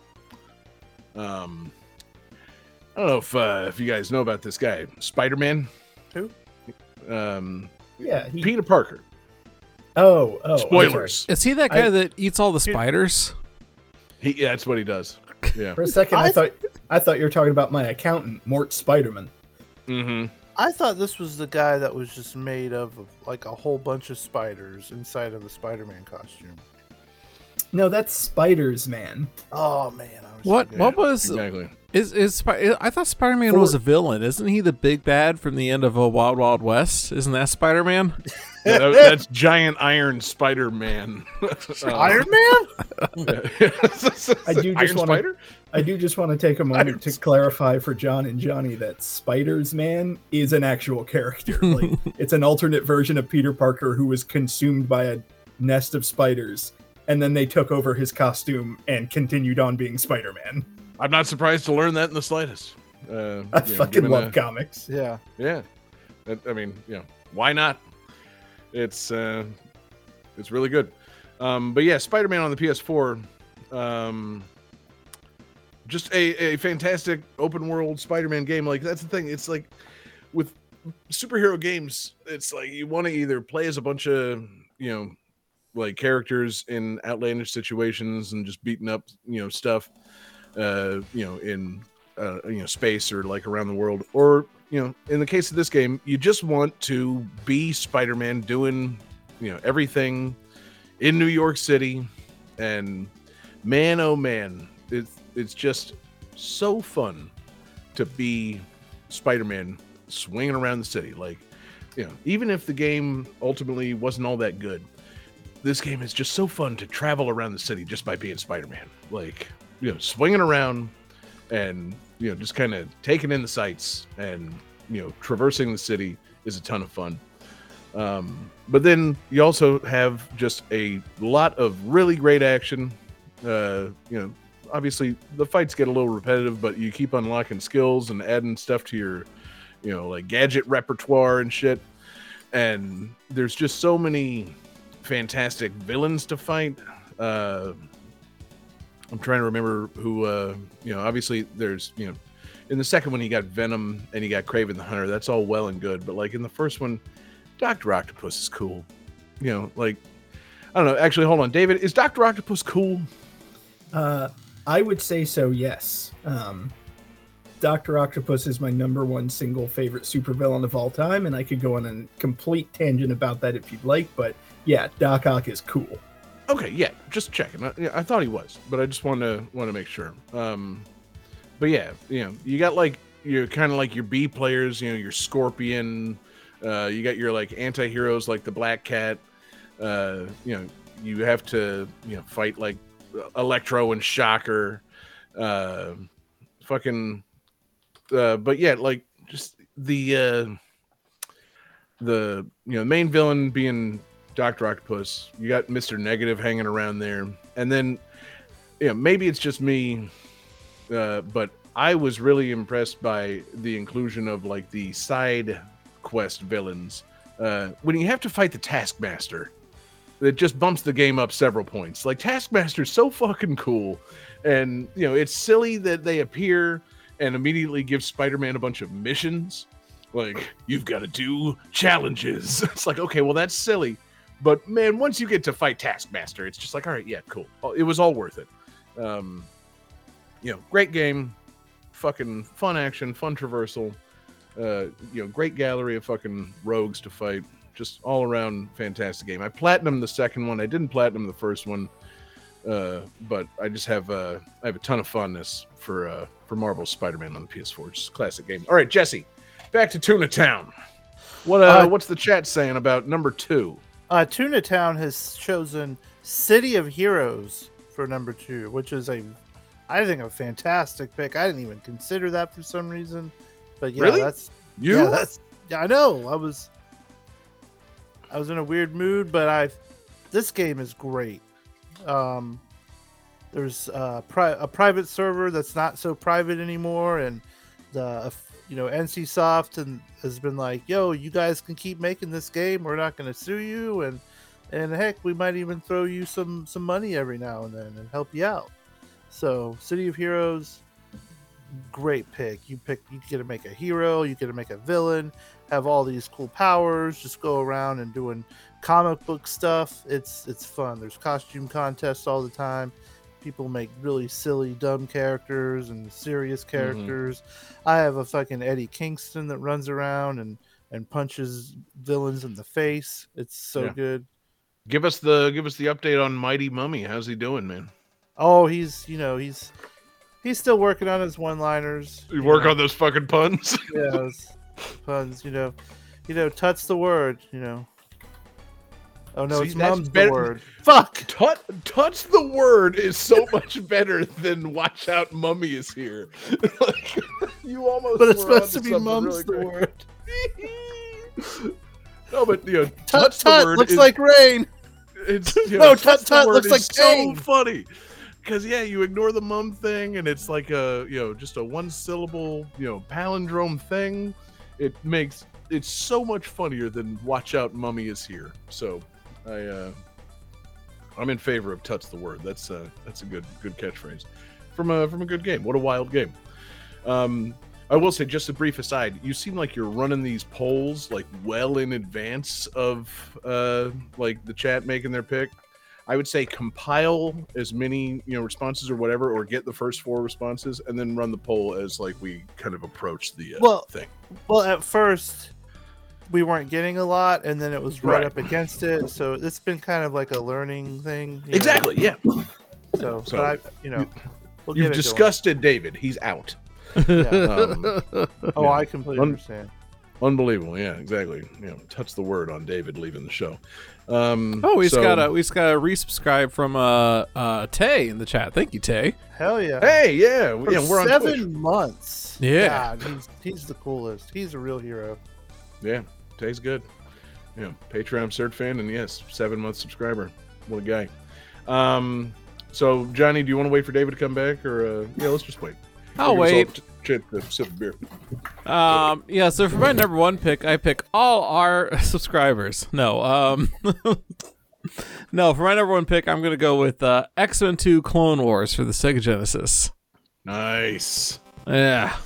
Um, I don't know if uh, if you guys know about this guy, Spider-Man. Who? Um, Yeah. He, Peter Parker. oh, oh. Spoilers. Is he that guy I- that eats all the spiders? He, yeah, that's what he does. Yeah. For a second, I, I- thought I thought you were talking about my accountant, Mort Spiderman. Mm-hmm. I thought this was the guy that was just made of, of like a whole bunch of spiders inside of a Spider-Man costume. No, that's Spiders Man. Oh man, I was What? thinking- What was? Exactly. Is is Spi- I thought Spider-Man For- was a villain. Isn't he the big bad from the end of a Wild Wild West? Isn't that Spider-Man? Yeah, that- that's Giant Iron Spider-Man. Uh, Iron Man? I do just Iron wanna- Spider? I do just want to take a moment to Spiders. clarify for John and Johnny that Spiders Man is an actual character. Like, it's an alternate version of Peter Parker who was consumed by a nest of spiders, and then they took over his costume and continued on being Spider-Man. I'm not surprised to learn that in the slightest. Uh, I you know, fucking given love the- comics. Yeah. Yeah, I, I mean, you know, why not? It's uh, it's really good. Um, but yeah, Spider-Man on the P S four, um, just a, a fantastic open world Spider-Man game. Like that's the thing. It's like with superhero games, it's like you want to either play as a bunch of you know like characters in outlandish situations and just beating up you know stuff, uh, you know in uh, you know space or like around the world, or you know in the case of this game, you just want to be Spider-Man doing you know everything in New York City, and man, oh man, it's it's just so fun to be Spider-Man swinging around the city. Like, you know, even if the game ultimately wasn't all that good, this game is just so fun to travel around the city just by being Spider-Man. Like, you know, swinging around and you know just kind of taking in the sights and you know traversing the city is a ton of fun. Um, but then you also have just a lot of really great action. Uh, you know, obviously the fights get a little repetitive, but you keep unlocking skills and adding stuff to your, you know, like gadget repertoire and shit. And there's just so many fantastic villains to fight. Uh, I'm trying to remember who, uh, you know, obviously there's, you know, in the second one you got Venom and you got Kraven the Hunter. That's all well and good. But like in the first one, Doctor Octopus is cool. You know, like, I don't know. Actually, hold on. David, is Doctor Octopus cool? Uh, I would say so, yes. Um, Doctor Octopus is my number one single favorite supervillain of all time, and I could go on a complete tangent about that if you'd like, but yeah, Doc Ock is cool. Okay, yeah, just checking. I, yeah, I thought he was, but I just want to want to make sure. Um, but yeah, you know, you got like you're kind of like your B players. You know, your Scorpion. Uh, you got your like anti-heroes like the Black Cat. Uh, you know, you have to you know fight like Electro and Shocker. Uh, fucking. Uh, but yeah, like just the uh, the you know main villain being Doctor Octopus. You got Mister Negative hanging around there, and then yeah, maybe it's just me, uh, but I was really impressed by the inclusion of like the side quest villains. Uh, when you have to fight the Taskmaster, it just bumps the game up several points. Like Taskmaster's so fucking cool, and you know it's silly that they appear and immediately give Spider-Man a bunch of missions. Like, you've got to do challenges. It's like, okay, well, that's silly. But, man, once you get to fight Taskmaster, it's just like, all right, yeah, cool. It was all worth it. Um, you know, great game. Fucking fun action, fun traversal. Uh, you know, great gallery of fucking rogues to fight. Just all around fantastic game. I platinumed the second one. I didn't platinum the first one. Uh, but I just have uh, I have a ton of fondness for uh, for Marvel's Spider-Man on the P S four. It's a classic game. All right, Jesse, back to Tuna Town. What uh, Uh, what's the chat saying about number two? Uh, Tuna Town has chosen City of Heroes for number two, which is a, I think, a fantastic pick. I didn't even consider that for some reason, but yeah, Really? that's You? Yeah, that's. Yeah, I know. I was. I was in a weird mood, but I. This game is great. Um, there's uh, pri- a private server that's not so private anymore, and the you know NCSoft and has been like, "Yo, you guys can keep making this game. We're not going to sue you, and and heck, we might even throw you some some money every now and then and help you out." So, City of Heroes, great pick. You pick. You get to make a hero. You get to make a villain. Have all these cool powers. Just go around and doing comic book stuff. It's it's fun. There's costume contests all the time. People make really silly, dumb characters and serious characters. Mm-hmm. I have a fucking Eddie Kingston that runs around and and punches villains in the face. It's so Yeah. good. Give us the give us the update on Mighty Mummy. How's he doing, man? Oh, he's you know he's he's still working on his one-liners. You work on those fucking puns. Yeah, those puns. You know, you know, touch the word. You know. Oh no, See, it's that's mum's better- the word. Fuck. Touch, touch the word is so much better than watch out, Mummy is here. Like, you almost. But it's were supposed to onto be something mum's really the great. word. No, but you know, Tut touch the tut word looks is, like rain. it's you No, know, tut touch the tut word looks is like so cane. funny. Because yeah, you ignore the mum thing, and it's like a you know just a one syllable you know palindrome thing. It makes it's so much funnier than watch out, Mummy is here. So I uh, I'm in favor of touch the word. That's uh that's a good good catchphrase from a from a good game. What a wild game. Um, I will say, just a brief aside, you seem like you're running these polls like well in advance of uh like the chat making their pick. I would say compile as many you know responses or whatever, or get the first four responses, and then run the poll as like we kind of approach the uh, Well, thing. Well, at first we weren't getting a lot, and then it was right, Right. up against it. So it's been kind of like a learning thing. you know? Exactly. Yeah. So, So, but I, you know, we'll You've get it disgusted David. He's out. going. Yeah. Um, Oh, yeah. I completely Un- understand. Unbelievable. Yeah. Exactly. You know, touch the word on David leaving the show. Um, Oh, we just so- got a we just got a resubscribe from uh uh Tay in the chat. Thank you, Tay. Hell yeah. Hey, yeah, For yeah, we're on seven Twitch. months. Yeah. God, he's he's the coolest. He's a real hero. Yeah, Tay's good. Yeah, Patreon cert fan, and yes, seven month subscriber. What a guy. Um, so Johnny, do you want to wait for David to come back, or uh, yeah, let's just wait. I'll Give us all wait. t- Chip to sip a beer. Um, yeah, so for my number one pick, I pick all our subscribers. No, um, no, for my number one pick, I'm gonna go with uh, X-Men two Clone Wars for the Sega Genesis. Nice. Yeah,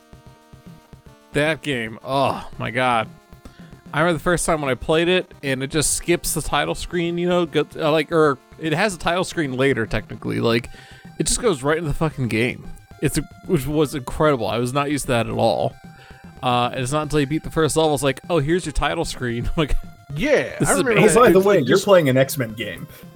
that game. Oh my god, I remember the first time when I played it, and it just skips the title screen. You know, go, uh, like, or it has a title screen later. Technically, like, it just goes right into the fucking game. It's which was incredible. I was not used to that at all. Uh, and it's not until you beat the first level, it's like, oh, here's your title screen. Like, Yeah, This I is remember. amazing. Oh, that. by the It's way, like you're just- playing an X-Men game.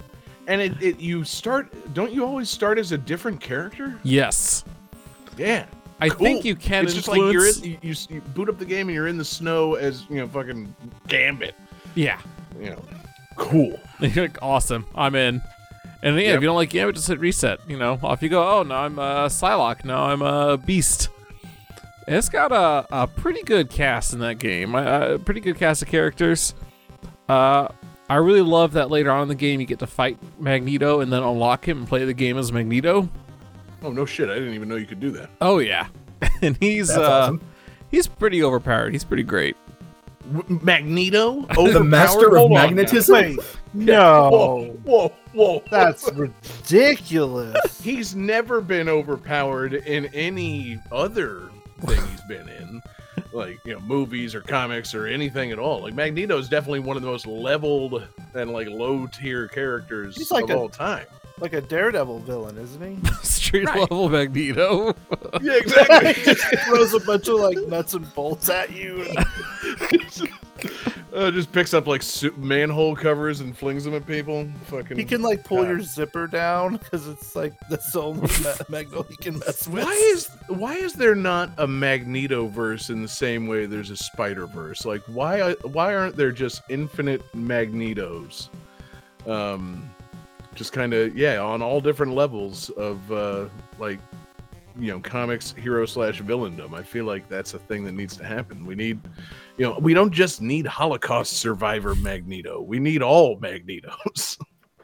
And it, it you start. Don't you always start as a different character? Yes. Yeah. I Cool. think you can It's just influence... like you're in, you, you, you boot up the game and you're in the snow as you know fucking Gambit. Yeah. You know, cool. You're like, awesome. I'm in. And yeah, Yep. if you don't like Gambit, just hit reset. You know, off you go. Oh, now I'm a Psylocke. Now I'm a Beast. It's got a, a pretty good cast in that game. A, a pretty good cast of characters. Uh, I really love that later on in the game you get to fight Magneto and then unlock him and play the game as Magneto. Oh no shit! I didn't even know you could do that. Oh yeah, and he's That's uh, awesome. he's pretty overpowered. He's pretty great. W- Magneto, The master Overpowered? of Hold on now. magnetism. Wait, no, Whoa, whoa, whoa! that's ridiculous. He's never been overpowered in any other thing he's been in, like you know, movies or comics or anything at all. Like Magneto is definitely one of the most leveled and like low tier characters He's like of a- all time. Like a Daredevil villain, isn't he? Street Right. level Magneto. Yeah, exactly. he just throws a bunch of like nuts and bolts at you. And uh, just picks up like su- manhole covers and flings them at people. Fucking. he can like pull God. your zipper down because it's like that's the only ma- Magneto he can mess with. Why is why is there not a Magneto verse in the same way there's a Spider Verse? Like why why aren't there just infinite Magnetos? Um, just kind of yeah, on all different levels of uh, like you know comics hero slash villaindom. I feel like that's a thing that needs to happen. We need, you know, we don't just need Holocaust survivor Magneto. We need all Magnetos.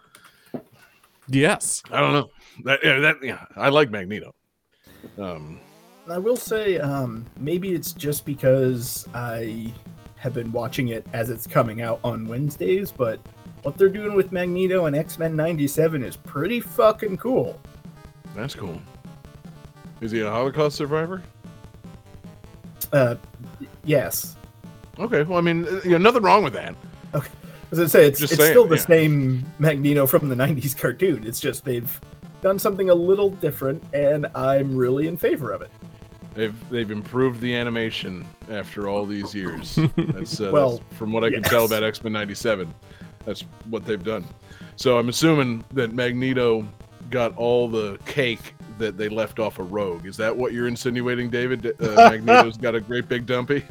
Yes. I don't know. That yeah, that yeah, I like Magneto. Um. I will say, um, maybe it's just because I have been watching it as it's coming out on Wednesdays, but what they're doing with Magneto and X-Men ninety-seven is pretty fucking cool. That's cool. Is he a Holocaust survivor? Uh, yes. Okay, well, I mean, uh, you know, nothing wrong with that. As I say, it's, Just it's saying, still the yeah. same Magneto from the nineties cartoon. It's just they've done something a little different, and I'm really in favor of it. They've they've improved the animation after all these years. That's, uh, Well, that's from what I can yes. tell about X-Men ninety-seven. That's what they've done. So I'm assuming that Magneto got all the cake that they left off of Rogue. Is that what you're insinuating, David? Uh, Magneto's got a great big dumpy.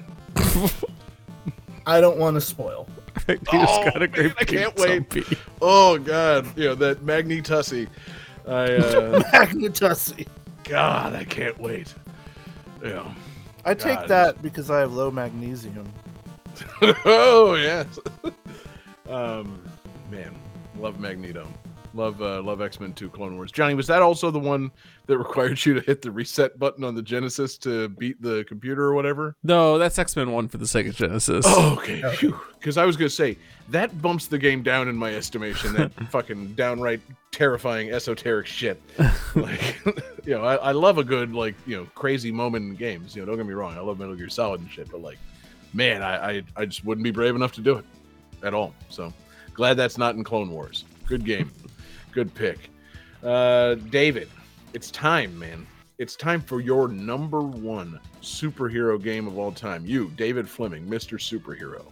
I don't want to spoil. Magneto's Oh, got a man, great I can't big wait. zombie. Oh God, you know that Magnetussie. I uh, Magnetussie. God, I can't wait. Yeah. I take God. that because I have low magnesium. Oh yes. um, man, love Magneto. Love uh, love X-Men two Clone Wars. Johnny, was that also the one that required you to hit the reset button on the Genesis to beat the computer or whatever? No, that's X-Men one for the Sega Genesis. Oh, okay. Because I was gonna say that bumps the game down in my estimation. That fucking downright terrifying esoteric shit. Like, you know, I, I love a good like you know crazy moment in games. You know, don't get me wrong. I love Metal Gear Solid and shit, but like, man, I I, I just wouldn't be brave enough to do it at all. So glad that's not in Clone Wars. Good game. Good pick. Uh, David, it's time, man. It's time for your number one superhero game of all time. You, David Fleming, Mister Superhero.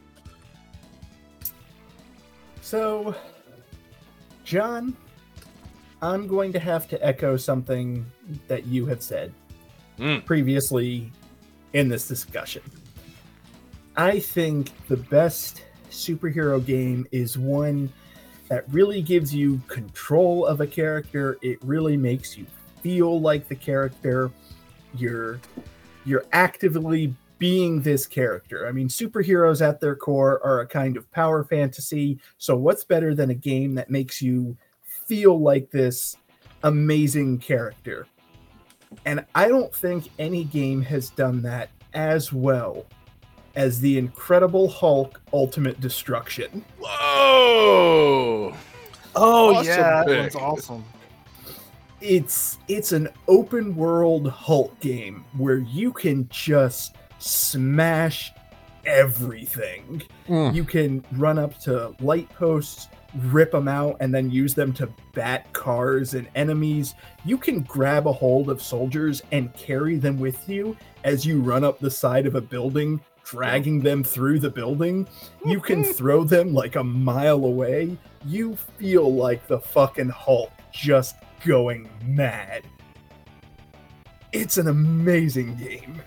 So, John, I'm going to have to echo something that you have said Mm. previously in this discussion. I think the best superhero game is one that really gives you control of a character. It really makes you feel like the character. You're you're actively being this character. I mean, superheroes at their core are a kind of power fantasy. So what's better than a game that makes you feel like this amazing character? And I don't think any game has done that as well as the Incredible Hulk Ultimate Destruction. Whoa! Oh Awesome yeah, that pick. one's awesome. It's it's an open world Hulk game where you can just smash everything. Mm. You can run up to light posts, rip them out and then use them to bat cars and enemies. You can grab a hold of soldiers and carry them with you as you run up the side of a building, dragging them through the building. You can throw them like a mile away. You feel like the fucking Hulk just going mad. It's an amazing game.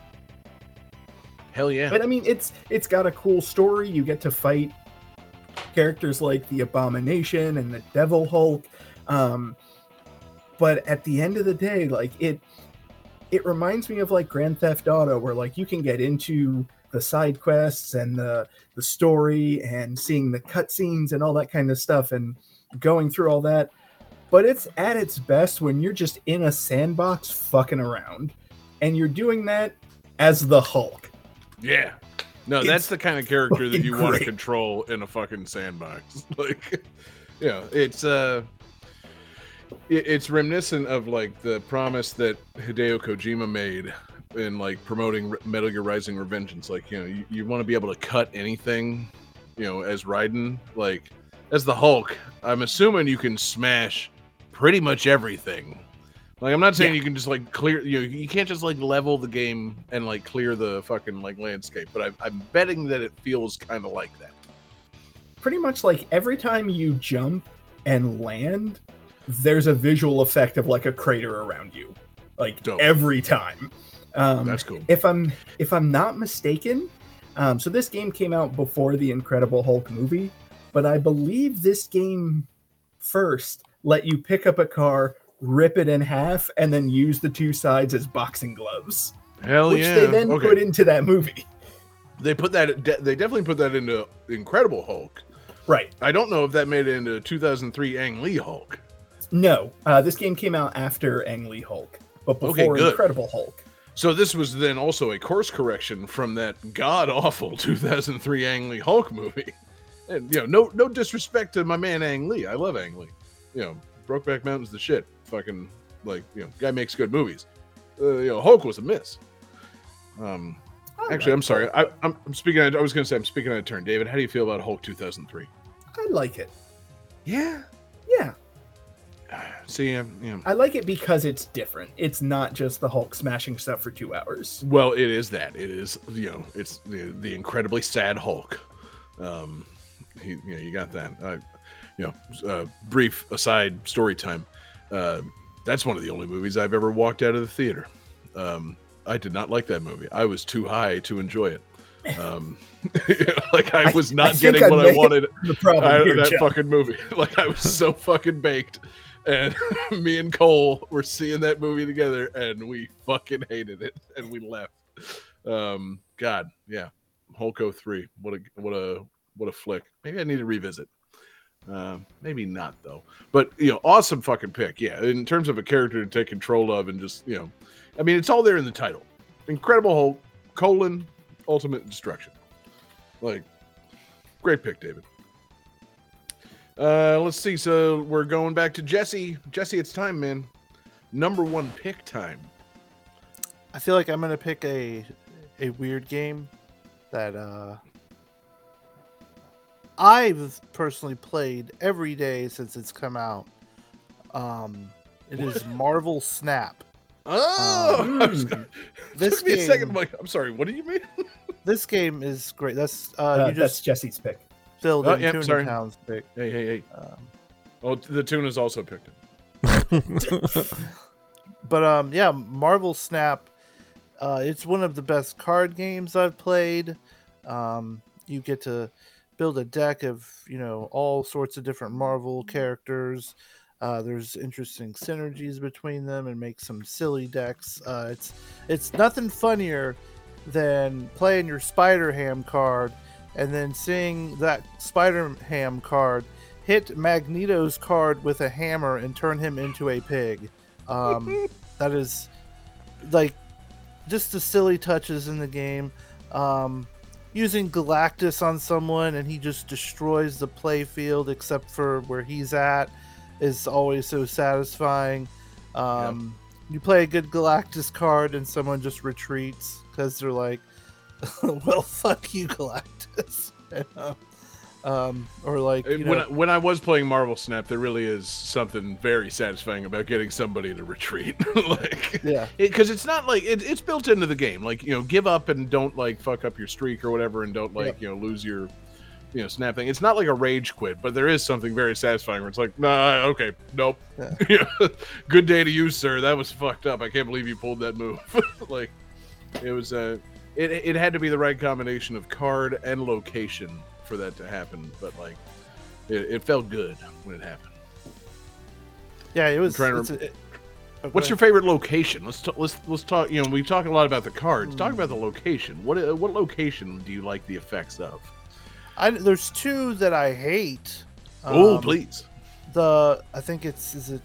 Hell yeah. But I mean, it's it's got a cool story. You get to fight characters like the Abomination and the Devil Hulk. Um, but at the end of the day, like it it reminds me of like Grand Theft Auto, where like you can get into the side quests and the the story and seeing the cutscenes and all that kind of stuff and going through all that. But it's at its best when you're just in a sandbox fucking around, and you're doing that as the Hulk. Yeah. No, It's that's the kind of character that fucking you want to great. control in a fucking sandbox. Like, you know, it's uh, it, it's reminiscent of like the promise that Hideo Kojima made in like promoting Re- Metal Gear Rising: Revengeance. Like, you know, you, you want to be able to cut anything, you know, as Raiden. Like, as the Hulk, I'm assuming you can smash pretty much everything. Like, I'm not saying Yeah. you can just like clear, you know, you can't just like level the game and like clear the fucking like landscape, but I, I'm betting that it feels kind of like that. Pretty much like every time you jump and land, there's a visual effect of like a crater around you. Like Dope. every time. Um, That's cool. If I'm if I'm not mistaken, um, so this game came out before the Incredible Hulk movie, but I believe this game first let you pick up a car, rip it in half, and then use the two sides as boxing gloves, Hell which yeah. they then Okay. put into that movie. They put that, de- they definitely put that into Incredible Hulk. Right. I don't know if that made it into two thousand three Ang Lee Hulk. No, uh, this game came out after Ang Lee Hulk, but Okay, before good. Incredible Hulk. So this was then also a course correction from that god awful two thousand three Ang Lee Hulk movie. And you know, no no disrespect to my man Ang Lee. I love Ang Lee. You know, Brokeback Mountain's the shit. Fucking like, you know, guy makes good movies. Uh, you know, Hulk was a miss. Um, I actually, I'm like sorry. Hulk. I, I'm, I'm speaking. I was going to say I'm speaking out of turn. David, how do you feel about Hulk two thousand three? I like it. Yeah. Yeah, See, um, you know, I like it because it's different. It's not just the Hulk smashing stuff for two hours. well, it is that. It is, you know, it's the the incredibly sad Hulk. Um, he, you know, you got that. Uh, you know, uh, brief aside story time. Uh, that's one of the only movies I've ever walked out of the theater. Um, I did not like that movie. I was too high to enjoy it. Um, like I was I not think getting I what may I wanted The problem out here, of that Jeff. fucking movie. Like I was so fucking baked. And me and Cole were seeing that movie together, and we fucking hated it, and we left. Um, God, yeah, Hulk oh three. What a what a what a flick. Maybe I need to revisit. Uh, maybe not though. But you know, awesome fucking pick. Yeah, in terms of a character to take control of, and just you know, I mean, it's all there in the title. Incredible Hulk: colon Ultimate Destruction. Like, great pick, David. Uh, let's see. So we're going back to Jesse. Jesse, it's time, man. Number one pick time. I feel like I'm gonna pick a a weird game that uh I've personally played every day since it's come out. Um, it is Marvel Snap. Oh, Um, I was mm. gonna- This took me a second. game- I'm like, I'm sorry. What do you mean? This game is great. That's uh, Uh, you that's just Jesse's pick. filled Oh, in yep, Tuna sorry. Town's pick. Hey, hey, hey. Um, Oh, the tune is also picked it. But um, yeah, Marvel Snap. Uh, it's one of the best card games I've played. Um, you get to build a deck of you know all sorts of different Marvel characters. Uh, there's interesting synergies between them, and make some silly decks. Uh, it's it's nothing funnier than playing your Spider Ham card and then seeing that Spider Ham card hit Magneto's card with a hammer and turn him into a pig. Um, that is like just the silly touches in the game. Um, using Galactus on someone and he just destroys the play field except for where he's at is always so satisfying. Um, You play a good Galactus card and someone just retreats because they're like, well, fuck you, Galactus. You know? um, or like you when know, I, when I was playing Marvel Snap, there really is something very satisfying about getting somebody to retreat, like yeah, because it, it's not like it, it's built into the game. Like you know, give up and don't like fuck up your streak or whatever, and don't like you know lose your you know snap thing. It's not like a rage quit, but there is something very satisfying where it's like, nah, okay, nope, Yeah. good day to you, sir. That was fucked up. I can't believe you pulled that move. Like it was uh, it it had to be the right combination of card and location for that to happen, but like it, it felt good when it happened. yeah. It was. trying to it's a- it- oh, go What's your ahead. favorite location? Let's t- let's let's talk. You know, we talk a lot about the cards. Talk about the location. What uh, what location do you like the effects of? I, there's two that I hate. Oh, Um, please. The I think it's is it.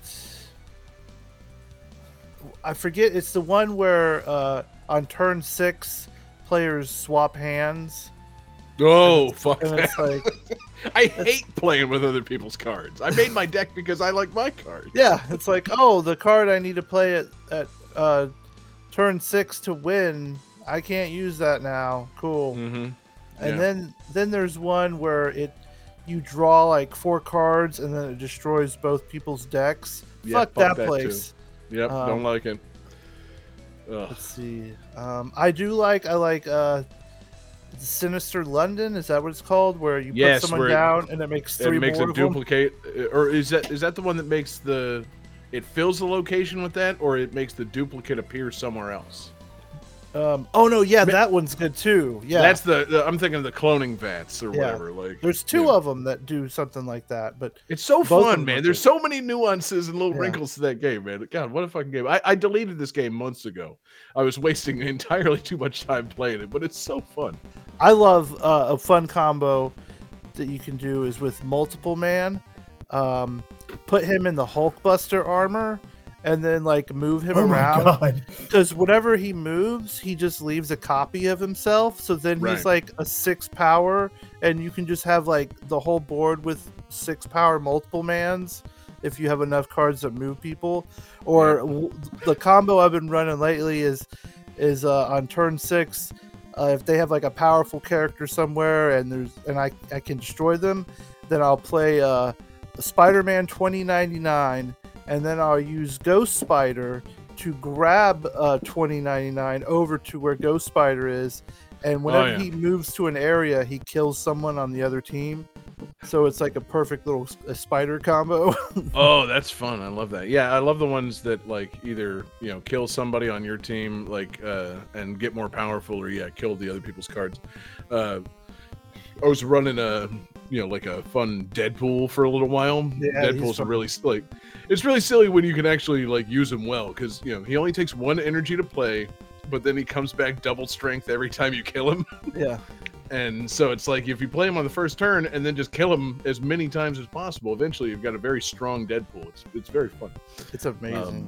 I forget. It's the one where uh, on turn six, players swap hands, Oh, fuck and that. it's like, I hate playing with other people's cards. I made my deck because I like my cards. yeah, it's like, oh, the card I need to play at at uh, turn six to win. I can't use that now. Cool. Mm-hmm. And Yeah. then then there's one where it you draw like four cards and then it destroys both people's decks. Yeah, Fuck, fuck that, that place. Yep, Um, don't like it. Ugh. Let's see. Um, I do like I like uh, Sinister London. Is that what it's called? Where you Yes, put someone where it- down and it makes three It makes more it of them? duplicate, uh, or is that is that the one that makes the it fills the location with that, or it makes the duplicate appear somewhere else? Um, oh no, yeah, that one's good too. Yeah, That's the, the I'm thinking of the cloning vats or Yeah. whatever. Like there's two yeah. of them that do something like that. But It's so Both of fun, them man. are There's good. so many nuances and little Yeah. wrinkles to that game, man. God, what a fucking game. I, I deleted this game months ago. I was wasting entirely too much time playing it, but it's so fun. I love uh, a fun combo that you can do is with multiple man. Um, put him in the Hulkbuster armor and then like move him Oh my around. god. Because whenever he moves, he just leaves a copy of himself. So then Right. he's like a six power, and you can just have like the whole board with six power multiple mans if you have enough cards that move people. Or w- the combo I've been running lately is is uh, on turn six. Uh, if they have like a powerful character somewhere and there's and I, I can destroy them, then I'll play uh, Spider-Man twenty ninety-nine, and then I'll use Ghost Spider to grab uh, twenty ninety-nine over to where Ghost Spider is, and whenever yeah. he moves to an area, he kills someone on the other team. So it's like a perfect little s- a spider combo. Oh, that's fun. I love that. Yeah, I love the ones that like either, you know, kill somebody on your team, like uh and get more powerful, or yeah, kill the other people's cards. Uh I was running a you know, like a fun Deadpool for a little while. Yeah, he's Deadpool's a fun. really like it's really silly when you can actually like use him well, because you know he only takes one energy to play, but then he comes back double strength every time you kill him. Yeah. And so it's like if you play him on the first turn and then just kill him as many times as possible, eventually you've got a very strong Deadpool. It's it's very fun. It's amazing.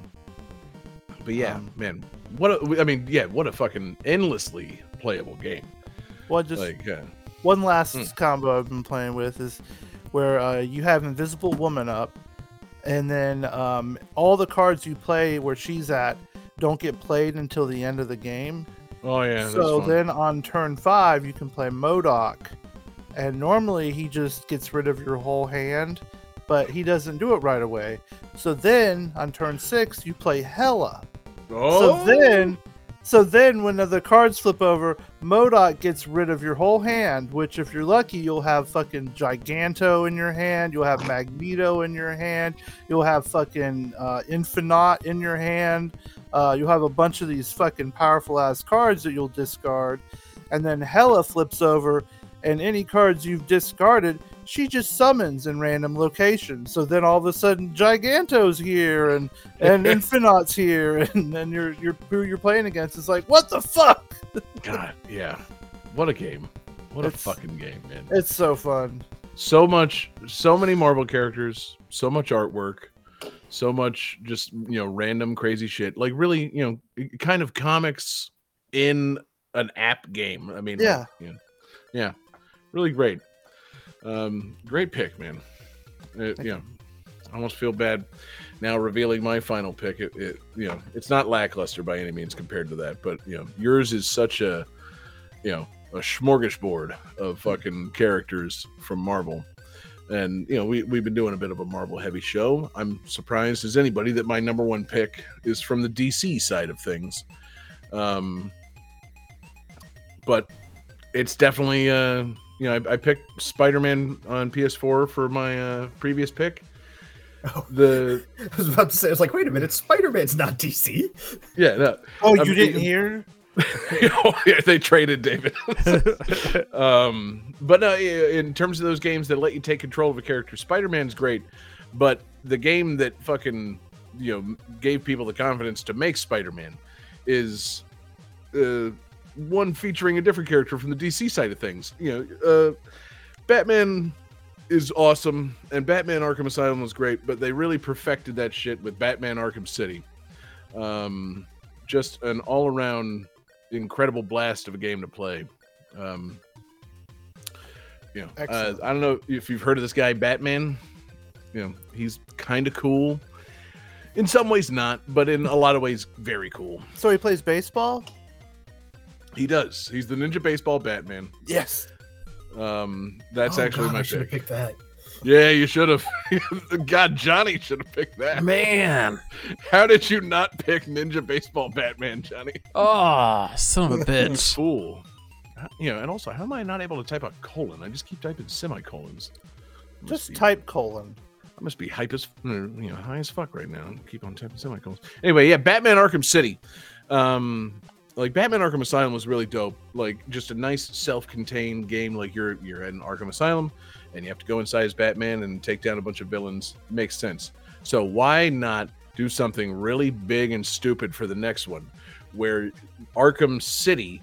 But yeah, Um, man, what a, I mean, yeah, what a fucking endlessly playable game. well, just Like, uh, one last Hmm. combo I've been playing with is where uh, you have Invisible Woman up, and then um, all the cards you play where she's at don't get played until the end of the game. oh yeah, that's so fun. then on turn five, you can play MODOK, and normally he just gets rid of your whole hand, but he doesn't do it right away. So then on turn six, you play Hela. oh, So then, so then when the cards flip over, MODOK gets rid of your whole hand. Which, if you're lucky, you'll have fucking Giganto in your hand. You'll have Magneto in your hand. You'll have fucking uh, Infinite in your hand. Uh, you'll have a bunch of these fucking powerful ass cards that you'll discard, and then Hela flips over, and any cards you've discarded, she just summons in random locations. So then all of a sudden, Giganto's here, and and Infinite's here, and then you're you're who you're playing against is like, what the fuck? God, yeah, what a game, what a It's- fucking game, man. It's so fun. So much, so many Marvel characters, so much artwork, so much just you know random crazy shit. Like really, you know, kind of comics in an app game. I mean, Yeah. like, you know, yeah, really great. Um, great pick, man. It, you know, I almost feel bad now revealing my final pick. It, it, you know, it's not lackluster by any means compared to that, but you know, yours is such a, you know, a smorgasbord of fucking characters from Marvel. And, you know, we, we've been doing a bit of a Marvel heavy show. I'm surprised as anybody that my number one pick is from the D C side of things. Um, but it's definitely, uh, you know, I, I picked Spider-Man on P S four for my uh, previous pick. Oh, The I was about to say, I was like, wait a minute, Spider-Man's not D C. yeah, no, Oh, I'm you didn't thinking- hear? oh, yeah, they traded David. um, but no, in terms of those games that let you take control of a character, Spider-Man's great. But the game that fucking, you know, gave people the confidence to make Spider-Man is uh, one featuring a different character from the D C side of things. You know, uh, Batman is awesome, and Batman Arkham Asylum was great, but they really perfected that shit with Batman Arkham City. Um, just an all-around incredible blast of a game to play. Um, you know, uh, Excellent. I don't know if you've heard of this guy, Batman. You know, he's kind of cool. In some ways, not, but in a lot of ways, very cool. So he plays baseball? He does. He's the Ninja Baseball Batman. Yes. Um, that's Oh, actually God, my I should have pick. picked that. Yeah, you should have. God, Johnny should have picked that. Man. How did you not pick Ninja Baseball Batman, Johnny? Oh, son of a bitch. Fool. You know, and also, how am I not able to type a colon? I just keep typing semicolons. I must Just be- type colon. I must be hype as, you know, high as fuck right now. Keep on typing semicolons. Anyway, yeah, Batman Arkham City. Um, like Batman Arkham Asylum was really dope. Like just a nice self-contained game. Like you're you're in Arkham Asylum, and you have to go inside as Batman and take down a bunch of villains. Makes sense. So why not do something really big and stupid for the next one, where Arkham City,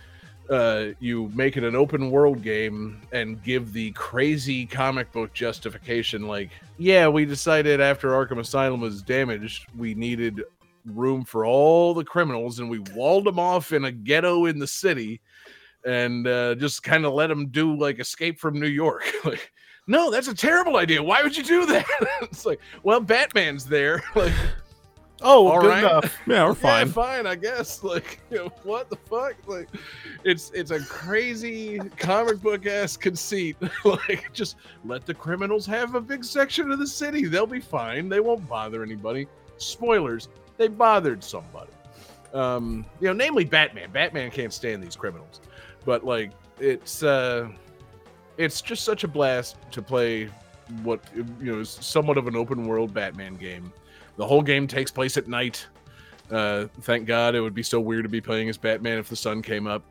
uh, you make it an open world game and give the crazy comic book justification, like, yeah, we decided after Arkham Asylum was damaged, we needed room for all the criminals, and we walled them off in a ghetto in the city, and uh, just kind of let them do like Escape from New York. Like, no, that's a terrible idea. Why would you do that? It's like, well, Batman's there. Like, Oh, All good right. enough. Yeah, we're yeah, fine. fine, I guess. Like, you know, what the fuck? Like, it's it's a crazy comic book ass conceit. Like, just let the criminals have a big section of the city. They'll be fine. They won't bother anybody. Spoilers: they bothered somebody. Um, you know, namely Batman. Batman can't stand these criminals, but like, it's uh, it's just such a blast to play. What, you know, is somewhat of an open world Batman game. The whole game takes place at night. Uh, thank God. It would be so weird to be playing as Batman if the sun came up.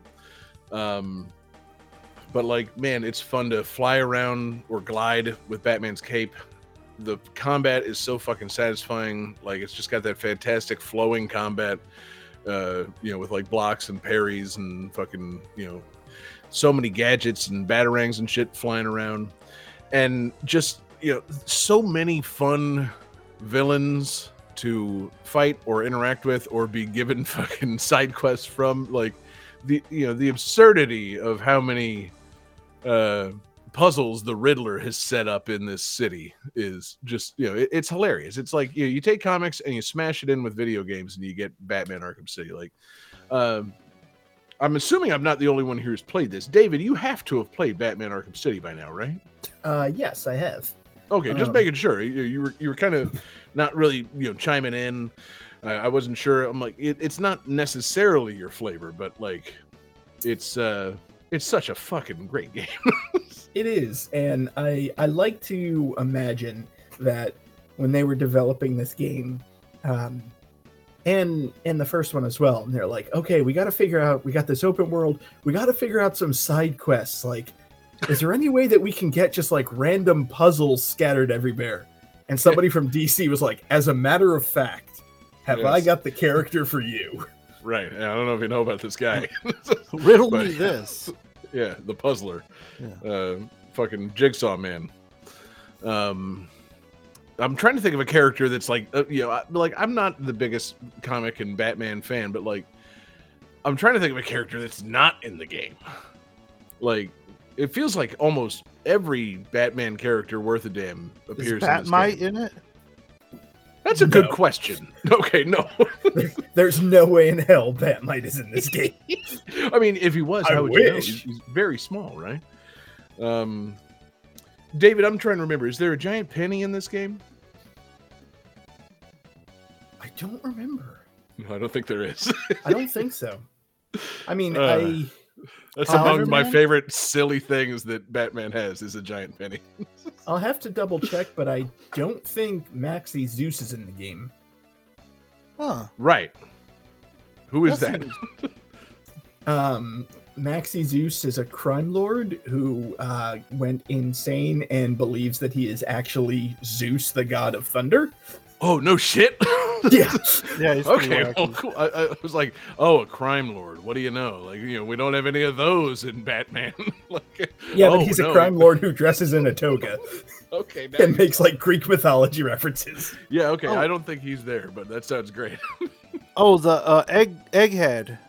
Um, but like, man, it's fun to fly around or glide with Batman's cape. The combat is so fucking satisfying. Like, it's just got that fantastic flowing combat, uh, you know, with like blocks and parries and fucking, you know, so many gadgets and batarangs and shit flying around. And just, you know, so many fun villains to fight or interact with or be given fucking side quests from. Like, the, you know, the absurdity of how many uh puzzles the Riddler has set up in this city is just, you know, it, it's hilarious. It's like, you know, you take comics and you smash it in with video games and you get Batman Arkham City. Like, um I'm assuming I'm not the only one here who's played this. David, you have to have played Batman Arkham City by now, right? Uh, yes, I have. Okay, just Um, making sure. You, you were you were kind of not really, you know, chiming in. Uh, I wasn't sure. I'm like, it, it's not necessarily your flavor, but like, it's uh, it's such a fucking great game. It is, and I I like to imagine that when they were developing this game, um, and and the first one as well, and they're like, okay, we got to figure out. We got this open world. We got to figure out some side quests. Like, is there any way that we can get just like random puzzles scattered everywhere? And somebody from D C was like, as a matter of fact, have I Yes. got the character for you? Right. I don't know if you know about this guy. Riddle But- me this. Yeah, the puzzler, Yeah. uh, fucking Jigsaw Man. Um, I'm trying to think of a character that's like, uh, you know, I, like I'm not the biggest comic and Batman fan, but like, I'm trying to think of a character that's not in the game. Like, it feels like almost every Batman character worth a damn Is appears in this Batmite game. in it? That's a good No. question. Okay, no. There's no way in hell Batmite is in this game. I mean, if he was, I how would you know? wish. He's, he's very small, right? Um, David, I'm trying to remember. Is there a giant penny in this game? I don't remember. No, I don't think there is. I don't think so. I mean, Uh, I That's Uh, among my Batman? favorite silly things that Batman has is a giant penny. I'll have to double check, but I don't think Maxi Zeus is in the game. Huh. Right. Who is That's that? Um, Maxi Zeus is a crime lord who uh, went insane and believes that he is actually Zeus, the god of thunder. Oh, no shit. Yeah. Yeah, he's pretty Okay, wacky. well, cool. I, I was like, oh, a crime lord. What do you know? Like, you know, we don't have any of those in Batman. like, Yeah, oh, but he's no. a crime lord who dresses in a toga Okay, and nice. makes like Greek mythology references. Yeah, okay. Oh. I don't think he's there, but that sounds great. Oh, the uh, egg egghead.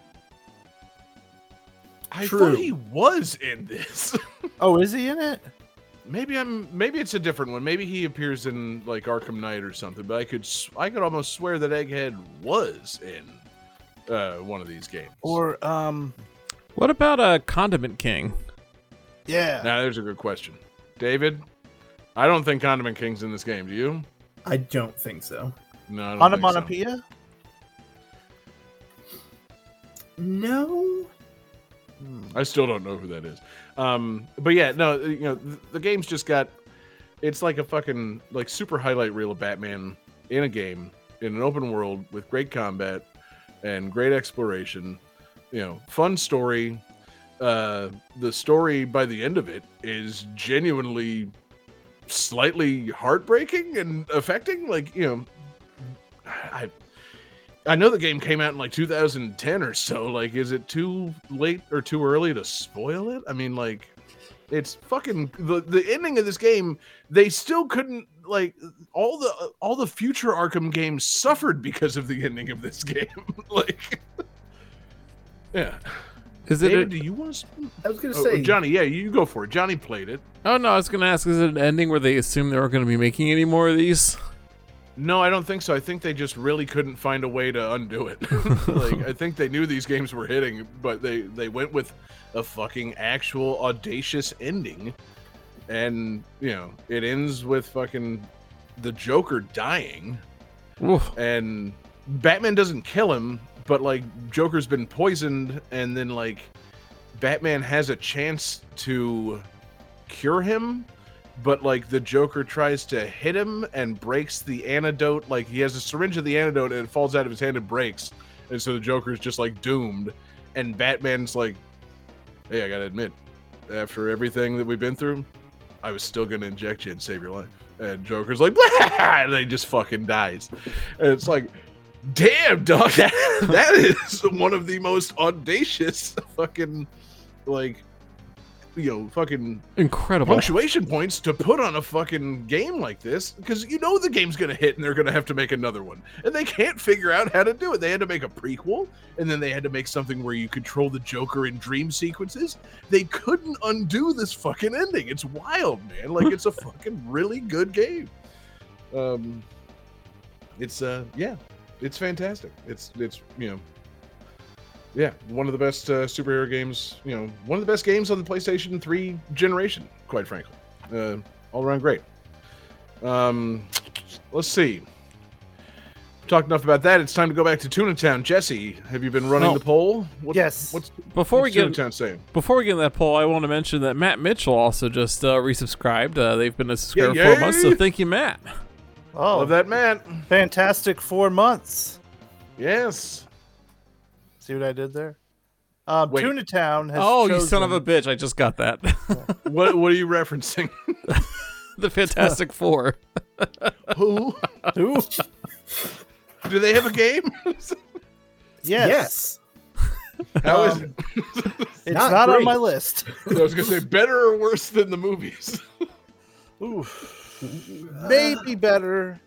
I True. thought he was in this. Oh, is he in it? maybe I'm. Maybe it's a different one. Maybe he appears in like Arkham Knight or something. But I could. s- I could almost swear that Egghead was in uh, one of these games. Or um, What about a Condiment King? yeah. Now, there's a good question, David. I don't think Condiment King's in this game. Do you? I don't think so. No, I don't think so. Onomatopoeia? No. I still don't know who that is. Um, but yeah, no, you know, the, the game's just got. It's like a fucking like super highlight reel of Batman in a game in an open world with great combat and great exploration. You know, fun story. Uh, the story by the end of it is genuinely slightly heartbreaking and affecting. Like, you know, I I know the game came out in like two thousand ten or so. Like, is it too late or too early to spoil it? I mean, like, it's fucking the the ending of this game. They still couldn't like all the all the future Arkham games suffered because of the ending of this game. like, yeah. Is it? David, A, do you want to? I was gonna Oh, say Johnny, yeah, you go for it. Johnny played it. oh no, I was gonna ask. Is it an ending where they assume they weren't going to be making any more of these? No, I don't think so. I think they just really couldn't find a way to undo it. like, I think they knew these games were hitting, but they they went with a fucking actual audacious ending, and you know it ends with fucking the Joker dying, Oof. and Batman doesn't kill him, but like Joker's been poisoned, and then like Batman has a chance to cure him. But like the Joker tries to hit him and breaks the antidote. Like he has a syringe of the antidote and it falls out of his hand and breaks. And so the Joker's just like doomed. And Batman's like, hey, I gotta admit, after everything that we've been through, I was still gonna inject you and save your life. And Joker's like, and he just fucking dies. And it's like, damn, dog, that, that is one of the most audacious fucking like you know, fucking Incredible. punctuation points to put on a fucking game like this, because you know the game's gonna hit and they're gonna have to make another one, and they can't figure out how to do it. They had to make a prequel, and then they had to make something where you control the Joker in dream sequences. They couldn't undo this fucking ending. It's wild, man. Like, it's a fucking really good game. Um, it's uh, yeah, it's fantastic. It's it's you know. Yeah, one of the best uh, superhero games, you know, one of the best games on the PlayStation three generation, quite frankly. Uh, all around great. Um, let's see. Talked enough about that. It's time to go back to Tuna Town. Jesse, have you been running Oh. the poll? What, Yes. What's, Before we what's Tuna get Town saying? before we get in that poll, I want to mention that Matt Mitchell also just uh, resubscribed. Uh, they've been a subscriber Yay, for yay. four months, so thank you, Matt. Oh, Love that, man. fantastic four months. Yes. See what I did there? Um, Wait. Tuna Town has Oh, you chosen... son of a bitch! I just got that. What What are you referencing? The Fantastic Four. Who? Who? Do they have a game? Yes. yes. How is Um, it? It's Not not, on great. my list. I was gonna say better or worse than the movies. Ooh. Maybe better.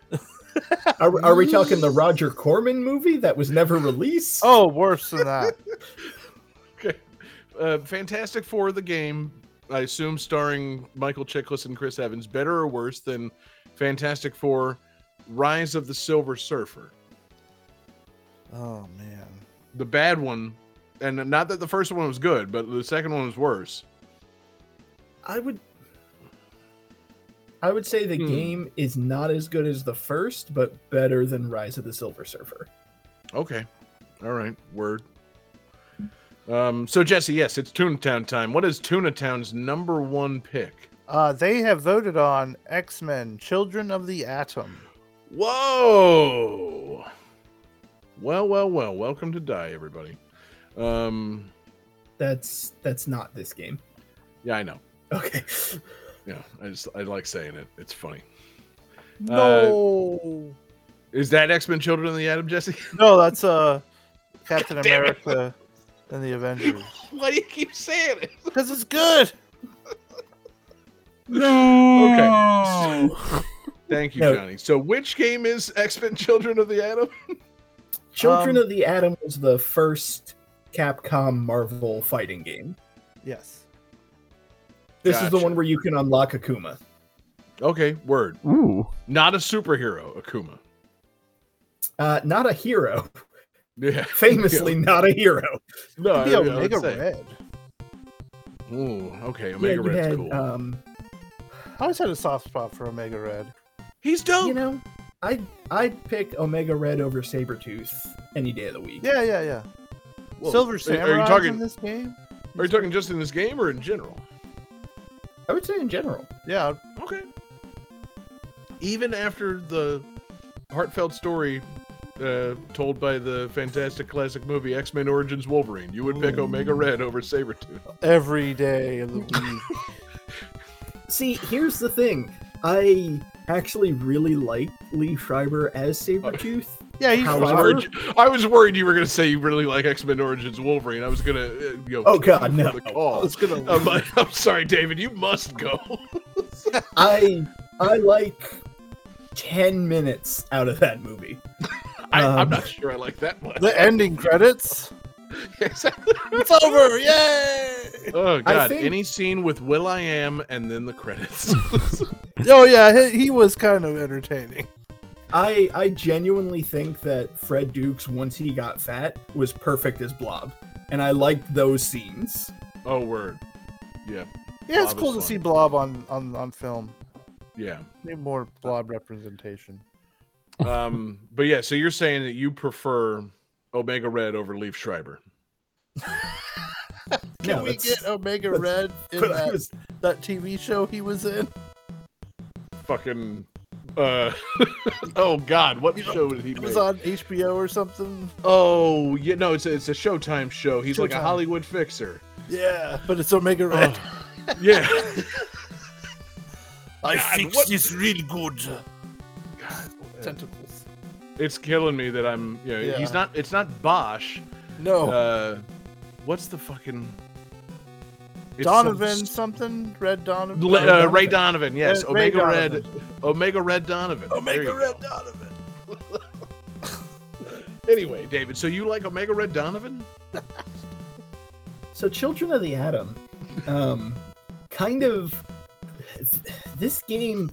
Are, are we talking the Roger Corman movie that was never released? Oh, worse than that. Okay. Uh, Fantastic Four, the game, I assume starring Michael Chiklis and Chris Evans, better or worse than Fantastic Four, Rise of the Silver Surfer. Oh man. The bad one, and not that the first one was good, but the second one was worse. I would I would say the Hmm. game is not as good as the first, but better than Rise of the Silver Surfer. Okay. All right. Word. Um, so, Jesse, yes, it's Toonatown time. What is Toonatown's number one pick? Uh, they have voted on X-Men: Children of the Atom. Whoa! Well, well, well. Welcome to Die, everybody. Um, That's that's not this game. yeah, I know. Okay. Yeah, I just I like saying it. It's funny. No. Is that X-Men: Children of the Atom, Jesse? No, that's uh Captain God damn it. America and the Avengers. Why do you keep saying it? Because it's good. Okay. Thank you, No. Johnny. So, which game is X-Men: Children of the Atom? Children Um, of the Atom was the first Capcom Marvel fighting game. Yes. This is the Gotcha. one where you can unlock Akuma. Okay, word. Ooh. Not a superhero, Akuma. Uh, not a hero. Yeah. Famously not a hero. No, The I- I would Omega say. Red. Ooh, okay, Yeah, Omega you Red's had, cool. um, I always had a soft spot for Omega Red. He's dope. you know, I'd, I'd pick Omega Red over Sabretooth any day of the week. Yeah, yeah, yeah. Whoa. Silver Are- are you Samurai talking- in this game. Are you talking just in this game or in general? I would say in general. Yeah. Okay. Even after the heartfelt story uh, told by the fantastic classic movie X-Men Origins Wolverine, you would pick Omega Red over Sabretooth. Every day of the week. See, here's the thing. I actually really like Lee Schreiber as Sabretooth. Yeah, he's I was, However- worried, I was worried you were going to say you really like X-Men Origins Wolverine. I was going to, uh, you know, Oh, kick God, you no. from the I call. was gonna. I'm, like, I'm sorry, David. You must go. I I like ten minutes out of that movie. I, I'm Um, not sure I like that much. The ending credits. Exactly. It's over! Yay! Oh God! think- Any scene with Will I Am and then the credits. Oh yeah, he, he was kind of entertaining. I I genuinely think that Fred Dukes, once he got fat, was perfect as Blob, and I liked those scenes. Oh word. Yeah. Yeah, it's Blob cool is to fun. see Blob on, on, on film. Yeah. Need more Blob representation. Um. But yeah. So you're saying that you prefer Omega Red over Leaf Schreiber? Can No, we that's- get Omega but- Red in But I that, was that T V show he was in? Fucking. Uh. oh God! What show did he It was make? on H B O or something. Oh yeah. No, it's a, it's a Showtime show. He's like a Showtime. Hollywood fixer. Yeah, but it's Omega Red. Yeah. I God, fixed what- this real good. God, Tentacles. it's killing me that I'm. You know, Yeah. he's not. It's not Bosch. No. Uh. What's the fucking? It's Donovan some- something? Red Donovan? Le- Ray uh, Ray Donovan, yes. Ray- Ray Omega Red. Donovan. Omega Red Donovan. There Omega you Red go. Donovan. Anyway, David, so you like Omega Red Donovan? so Children of the Atom, um, kind of this game.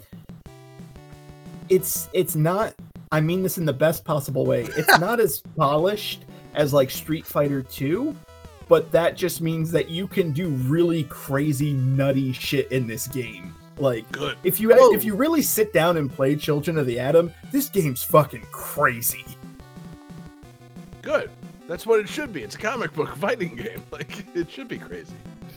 It's it's not. I mean this in the best possible way. It's not as polished as like Street Fighter two, but that just means that you can do really crazy, nutty shit in this game. Like, Good. if you Whoa. if you really sit down and play Children of the Atom, this game's fucking crazy. Good. That's what it should be. It's a comic book fighting game. Like, it should be crazy.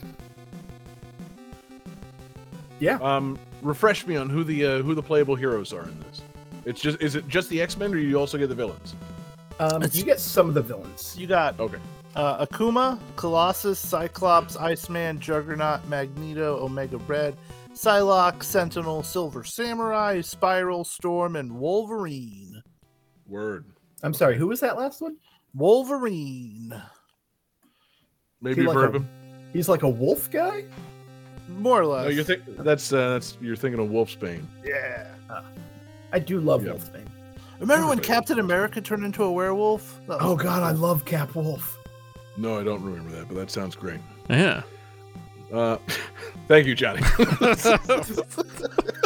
Yeah. Um, refresh me on who the uh, who the playable heroes are in this. It's just is it just the X-Men, or do you also get the villains? Um, you get some of the villains. You got Okay. uh, Akuma, Colossus, Cyclops, Iceman, Juggernaut, Magneto, Omega Red, Psylocke, Sentinel, Silver Samurai, Spiral, Storm, and Wolverine. Word. I'm sorry, who was that last one? Wolverine. Maybe He you've like heard a- of him. He's like a wolf guy? More or less. No, you think that's uh, that's you're thinking of Wolfsbane. Yeah. I do love Yeah. Wolfsbane. Remember when Everybody Captain America turned into a werewolf? That was Oh god, I love Cap Wolf. No, I don't remember that, but that sounds great. Yeah. Uh, thank you, Johnny.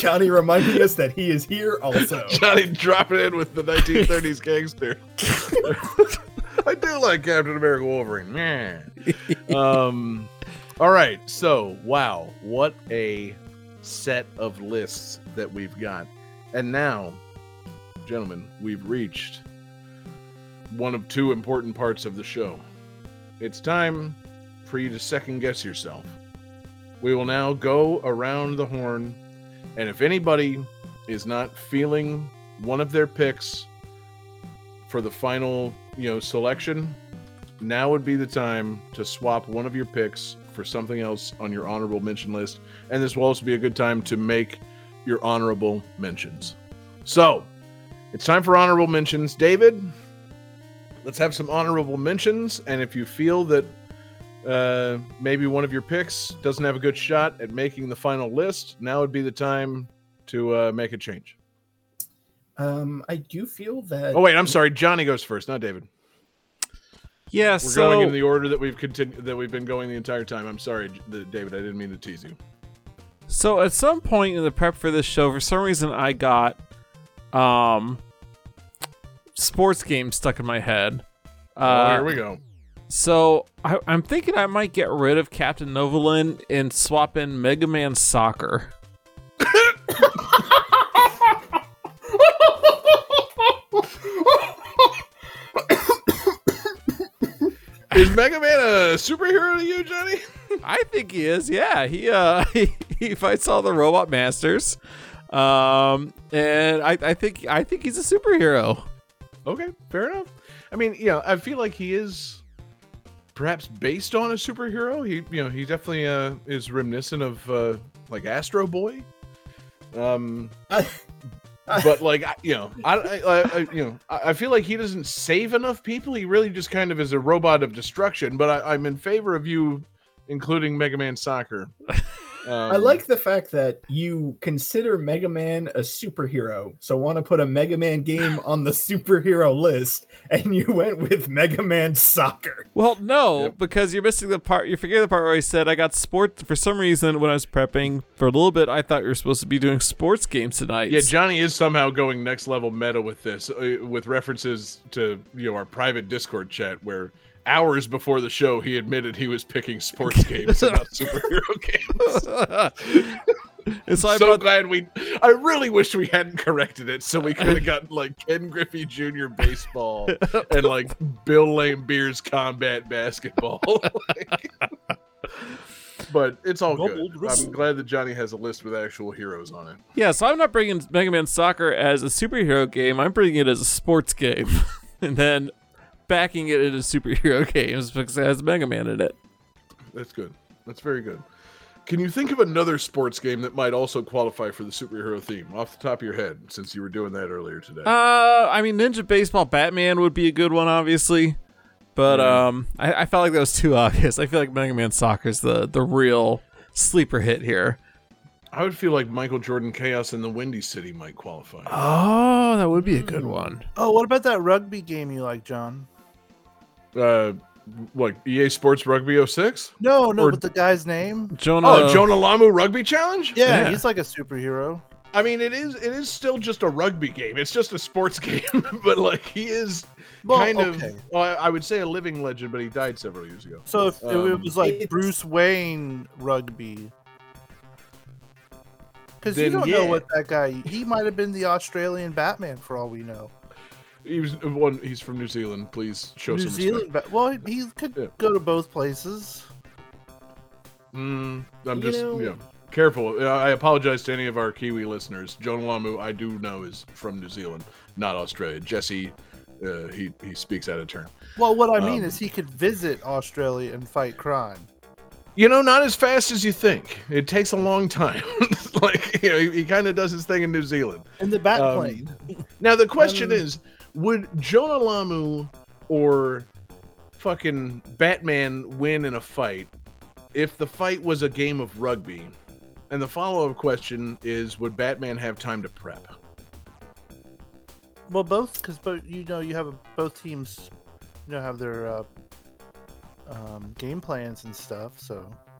Johnny reminding us that he is here also. Johnny dropping in with the nineteen thirties gangster. I do like Captain America Wolverine. Man. Um, all right. So, wow. What a set of lists that we've got. And now, gentlemen, we've reached one of two important parts of the show. It's time for you to second guess yourself. We will now go around the horn, and if anybody is not feeling one of their picks for the final, you know, selection, now would be the time to swap one of your picks for something else on your honorable mention list, and this will also be a good time to make your honorable mentions. So, it's time for honorable mentions. David, let's have some honorable mentions, and if you feel that uh, maybe one of your picks doesn't have a good shot at making the final list, now would be the time to uh, make a change. Um, I do feel that. Oh, wait, I'm sorry. Johnny goes first, not David. Yeah, We're so going in the order that we've continued that we've been going the entire time. I'm sorry, J- David. I didn't mean to tease you. so at some point in the prep for this show, for some reason, I got um sports games stuck in my head. Oh, Uh, here we go. So I, I'm thinking I might get rid of Captain Novolin and swap in Mega Man Soccer. Is Mega Man a superhero to you, Johnny? I think he is. Yeah, he uh he, he fights all the robot masters, um, and I, I think I think he's a superhero. Okay, fair enough. I mean, you know, I feel like he is perhaps based on a superhero. He, you know, he definitely uh, is reminiscent of uh, like Astro Boy. Um, I, but like, I- you know, I, I, I you know, I I feel like he doesn't save enough people. He really just kind of is a robot of destruction. But I, I'm in favor of you including Mega Man Soccer. Um, I like the fact that you consider Mega Man a superhero, so want to put a Mega Man game on the superhero list, and you went with Mega Man Soccer. Well, no, Yep. because you're missing the part. You're forgetting the part where I said I got sports. For some reason, when I was prepping for a little bit, I thought you were supposed to be doing sports games tonight. Yeah, Johnny is somehow going next level meta with this, uh, with references to you know our private Discord chat where hours before the show he admitted he was picking sports games and not superhero games. And so I so brought glad we. I really wish we hadn't corrected it, so we could have gotten like Ken Griffey Junior baseball and like Bill Lambeer's combat basketball. Like- but it's all good. I'm glad that Johnny has a list with actual heroes on it. Yeah, so I'm not bringing Mega Man Soccer as a superhero game. I'm bringing it as a sports game, and then backing it into superhero games because it has Mega Man in it. That's good. That's very good. Can you think of another sports game that might also qualify for the superhero theme off the top of your head, since you were doing that earlier today? Uh, I mean, Ninja Baseball Batman would be a good one, obviously, but Yeah. um, I, I felt like that was too obvious. I feel like Mega Man Soccer is the the real sleeper hit here. I would feel like Michael Jordan Chaos in the Windy City might qualify. Oh, that would be a good one. Oh, what about that rugby game you like, John? Uh, like E A Sports Rugby oh six? No, no, Or- but the guy's name. Jonah. Oh, Jonah Lamu Rugby Challenge? Yeah, Yeah. he's like a superhero. I mean, it is it is still just a rugby game. It's just a sports game, but like he is Well, kind okay. of, well, I I would say a living legend, but he died several years ago. So if, if Um, it was like it's- Bruce Wayne rugby, because you Then don't yeah. know what that guy. He might have been the Australian Batman for all we know. He was one. He's from New Zealand. Please show New some Zealand. Ba- well, he could Yeah. go to both places. respect. Mm, I'm You just know- yeah. Careful. Uh, I apologize to any of our Kiwi listeners. Jonah Lamu, I do know, is from New Zealand, not Australia. Jesse, uh, he he speaks out of turn. Well, what I mean Um, is he could visit Australia and fight crime. You know, not as fast as you think. It takes a long time. Like, you know, he, he kind of does his thing in New Zealand. In the bat Um, plane. Now, the question Um, is, would Jonah Lamu or fucking Batman win in a fight if the fight was a game of rugby? And the follow-up question is, would Batman have time to prep? Well, both because both you know you have a, both teams, you know, have their uh, um, game plans and stuff. So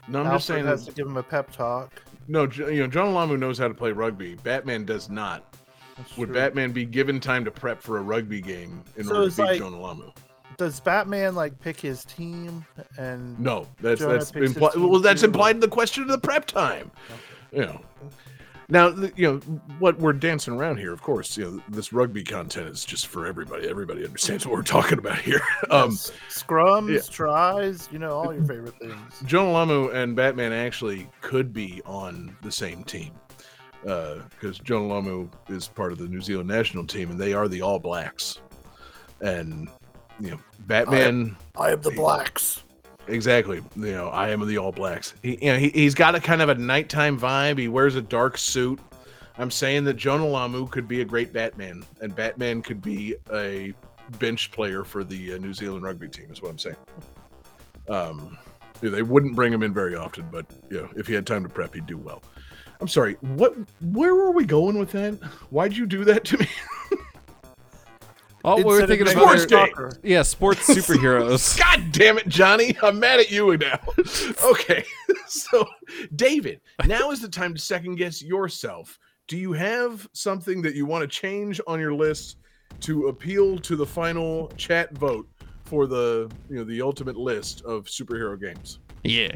No, I'm Alfred just saying has that. to give him a pep talk. No, J- you know, John Lamu knows how to play rugby. Batman does not. That's Would true. Batman be given time to prep for a rugby game in So order it's to beat like- John Lamu? Does Batman like pick his team and No, that's Jonah that's picks his implied. team Well, that's too, implied or- in the question of the prep time. You know. Now, the- you know what we're dancing around here. Of course, you know this rugby content is just for everybody. Everybody understands what we're talking about here. Um, Yes, scrums, yeah. tries, you know, all your favorite things. John Lamu and Batman actually could be on the same team because John Lamu is part of the New Zealand national team, and they are the All Blacks. And you know, Batman. I am the blacks. Exactly. You know, I am the All Blacks. He, you know, he, he's got a kind of a nighttime vibe. He wears a dark suit. I'm saying that Jonah Lamu could be a great Batman, and Batman could be a bench player for the uh, New Zealand rugby team, is what I'm saying. Um, yeah, they wouldn't bring him in very often, but you know, if he had time to prep, he'd do well. I'm sorry. What? Where were we going with that? Why'd you do that to me? Oh, we were Instead of thinking making about Sports it day. soccer. yeah, sports superheroes. God damn it, Johnny. I'm mad at you now. Okay. So, David, now is the time to second guess yourself. Do you have something that you want to change on your list to appeal to the final chat vote for the, you know, the ultimate list of superhero games? Yeah.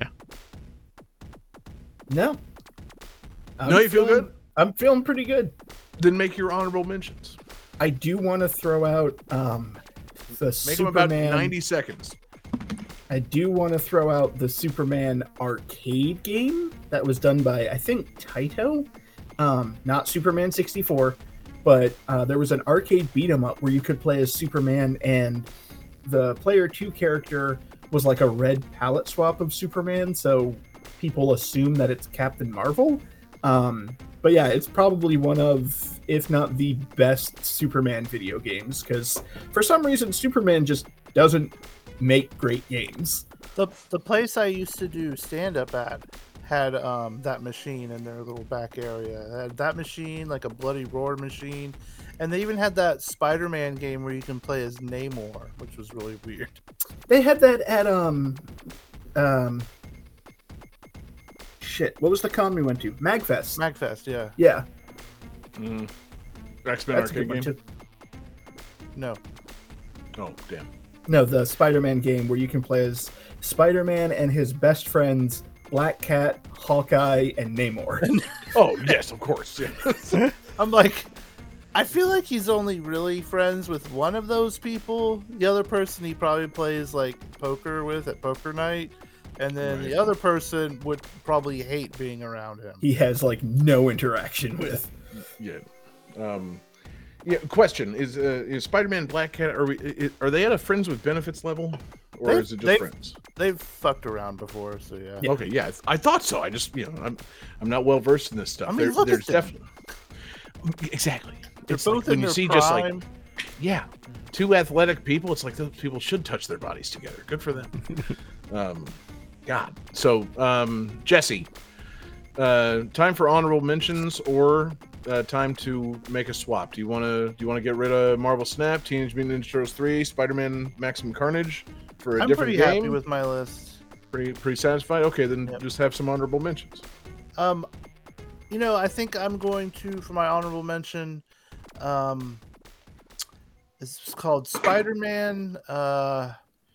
No. I'm No, you feel feeling- good? I'm feeling pretty good. Then make your honorable mentions. I do want to throw out um, the Make them Superman. about ninety seconds. I do want to throw out the Superman arcade game that was done by, I think, Taito. Um, not Superman sixty-four, but uh, there was an arcade beat 'em up where you could play as Superman, and the player two character was like a red palette swap of Superman, so people assume that it's Captain Marvel. Um, but yeah, it's probably one of, if not the best Superman video games, because for some reason Superman just doesn't make great games. The the place I used to do stand up at had um that machine in their little back area. It had that machine, like a Bloody Roar machine, and they even had that Spider-Man game where you can play as Namor, which was really weird. They had that at um um shit. What was the con we went to? Magfest. Magfest, yeah. Yeah, Mm. X-Men that's a arcade good one game. too. No. Oh, damn. No, the Spider-Man game where you can play as Spider-Man and his best friends Black Cat, Hawkeye, and Namor. Oh, yes, of course. Yeah. I'm like, I feel like he's only really friends with one of those people. The other person he probably plays like poker with at poker night. And then Right. the other person would probably hate being around him. He has like no interaction with. Yeah. Um, yeah. Question: Is uh, is Spider-Man Black Cat? Are we? i- Are they at a friends with benefits level, or They- is it just they- friends? They've fucked around before, so yeah. Yeah. Okay. Yeah. I, th- I thought so. I just you know I'm I'm not well versed in this stuff. I mean, There- look there's at them. definitely exactly. They're It's both like when in you their see prime. just like yeah, two athletic people. It's like those people should touch their bodies together. Good for them. um, God. So um, Jesse, uh, time for honorable mentions or uh, time to make a swap. Do you want to do you want to get rid of Marvel Snap, Teenage Mutant Ninja Turtles three, Spider-Man Maximum Carnage for a I'm different pretty game? happy with my list. pretty pretty satisfied. Okay, then Yep. just have some honorable mentions. Um, you know, I think I'm going to, for my honorable mention, um, it's called Spider-Man. Uh,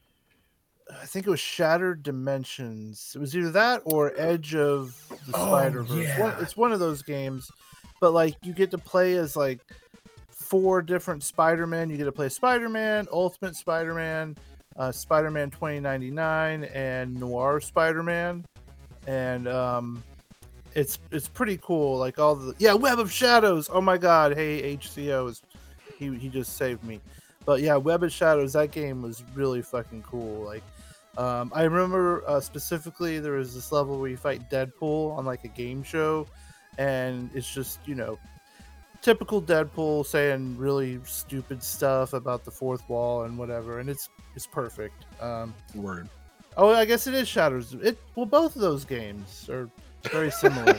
I think it was Shattered Dimensions. It was either that or Edge of the Oh, Spider-Verse. yeah. One, it's one of those games, but like you get to play as like four different Spider-Man. You get to play Spider-Man, Ultimate Spider-Man, uh, Spider-Man twenty ninety-nine, and Noir Spider-Man, and um, it's it's pretty cool. Like all the yeah, Web of Shadows. Oh my God, hey H C O is he he just saved me. But yeah, Web of Shadows. That game was really fucking cool. Like. Um, I remember uh, specifically there was this level where you fight Deadpool on like a game show, and it's just you know typical Deadpool saying really stupid stuff about the fourth wall and whatever, and it's it's perfect. Um, Word. oh, I guess it is Shadows. It well, both of those games are very similar.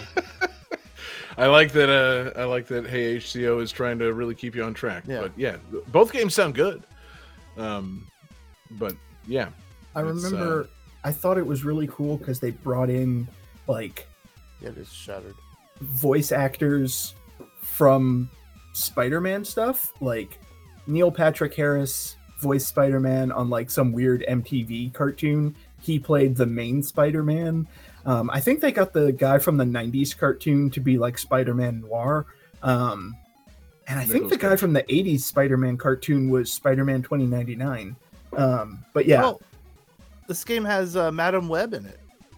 I like that. Uh, I like that. Hey, H C O is trying to really keep you on track. Yeah. But yeah, both games sound good. Um, but yeah. I It's, remember I thought it was really cool because they brought in like Yeah, it is shattered. voice actors from Spider-Man stuff. Like Neil Patrick Harris voiced Spider-Man on like some weird M T V cartoon. He played the main Spider-Man. Um, I think they got the guy from the nineties cartoon to be like Spider-Man Noir. Um, and I think the guy from the eighties Spider-Man cartoon was Spider-Man twenty ninety-nine. Um, but yeah. Oh, this game has uh, Madam Web in it.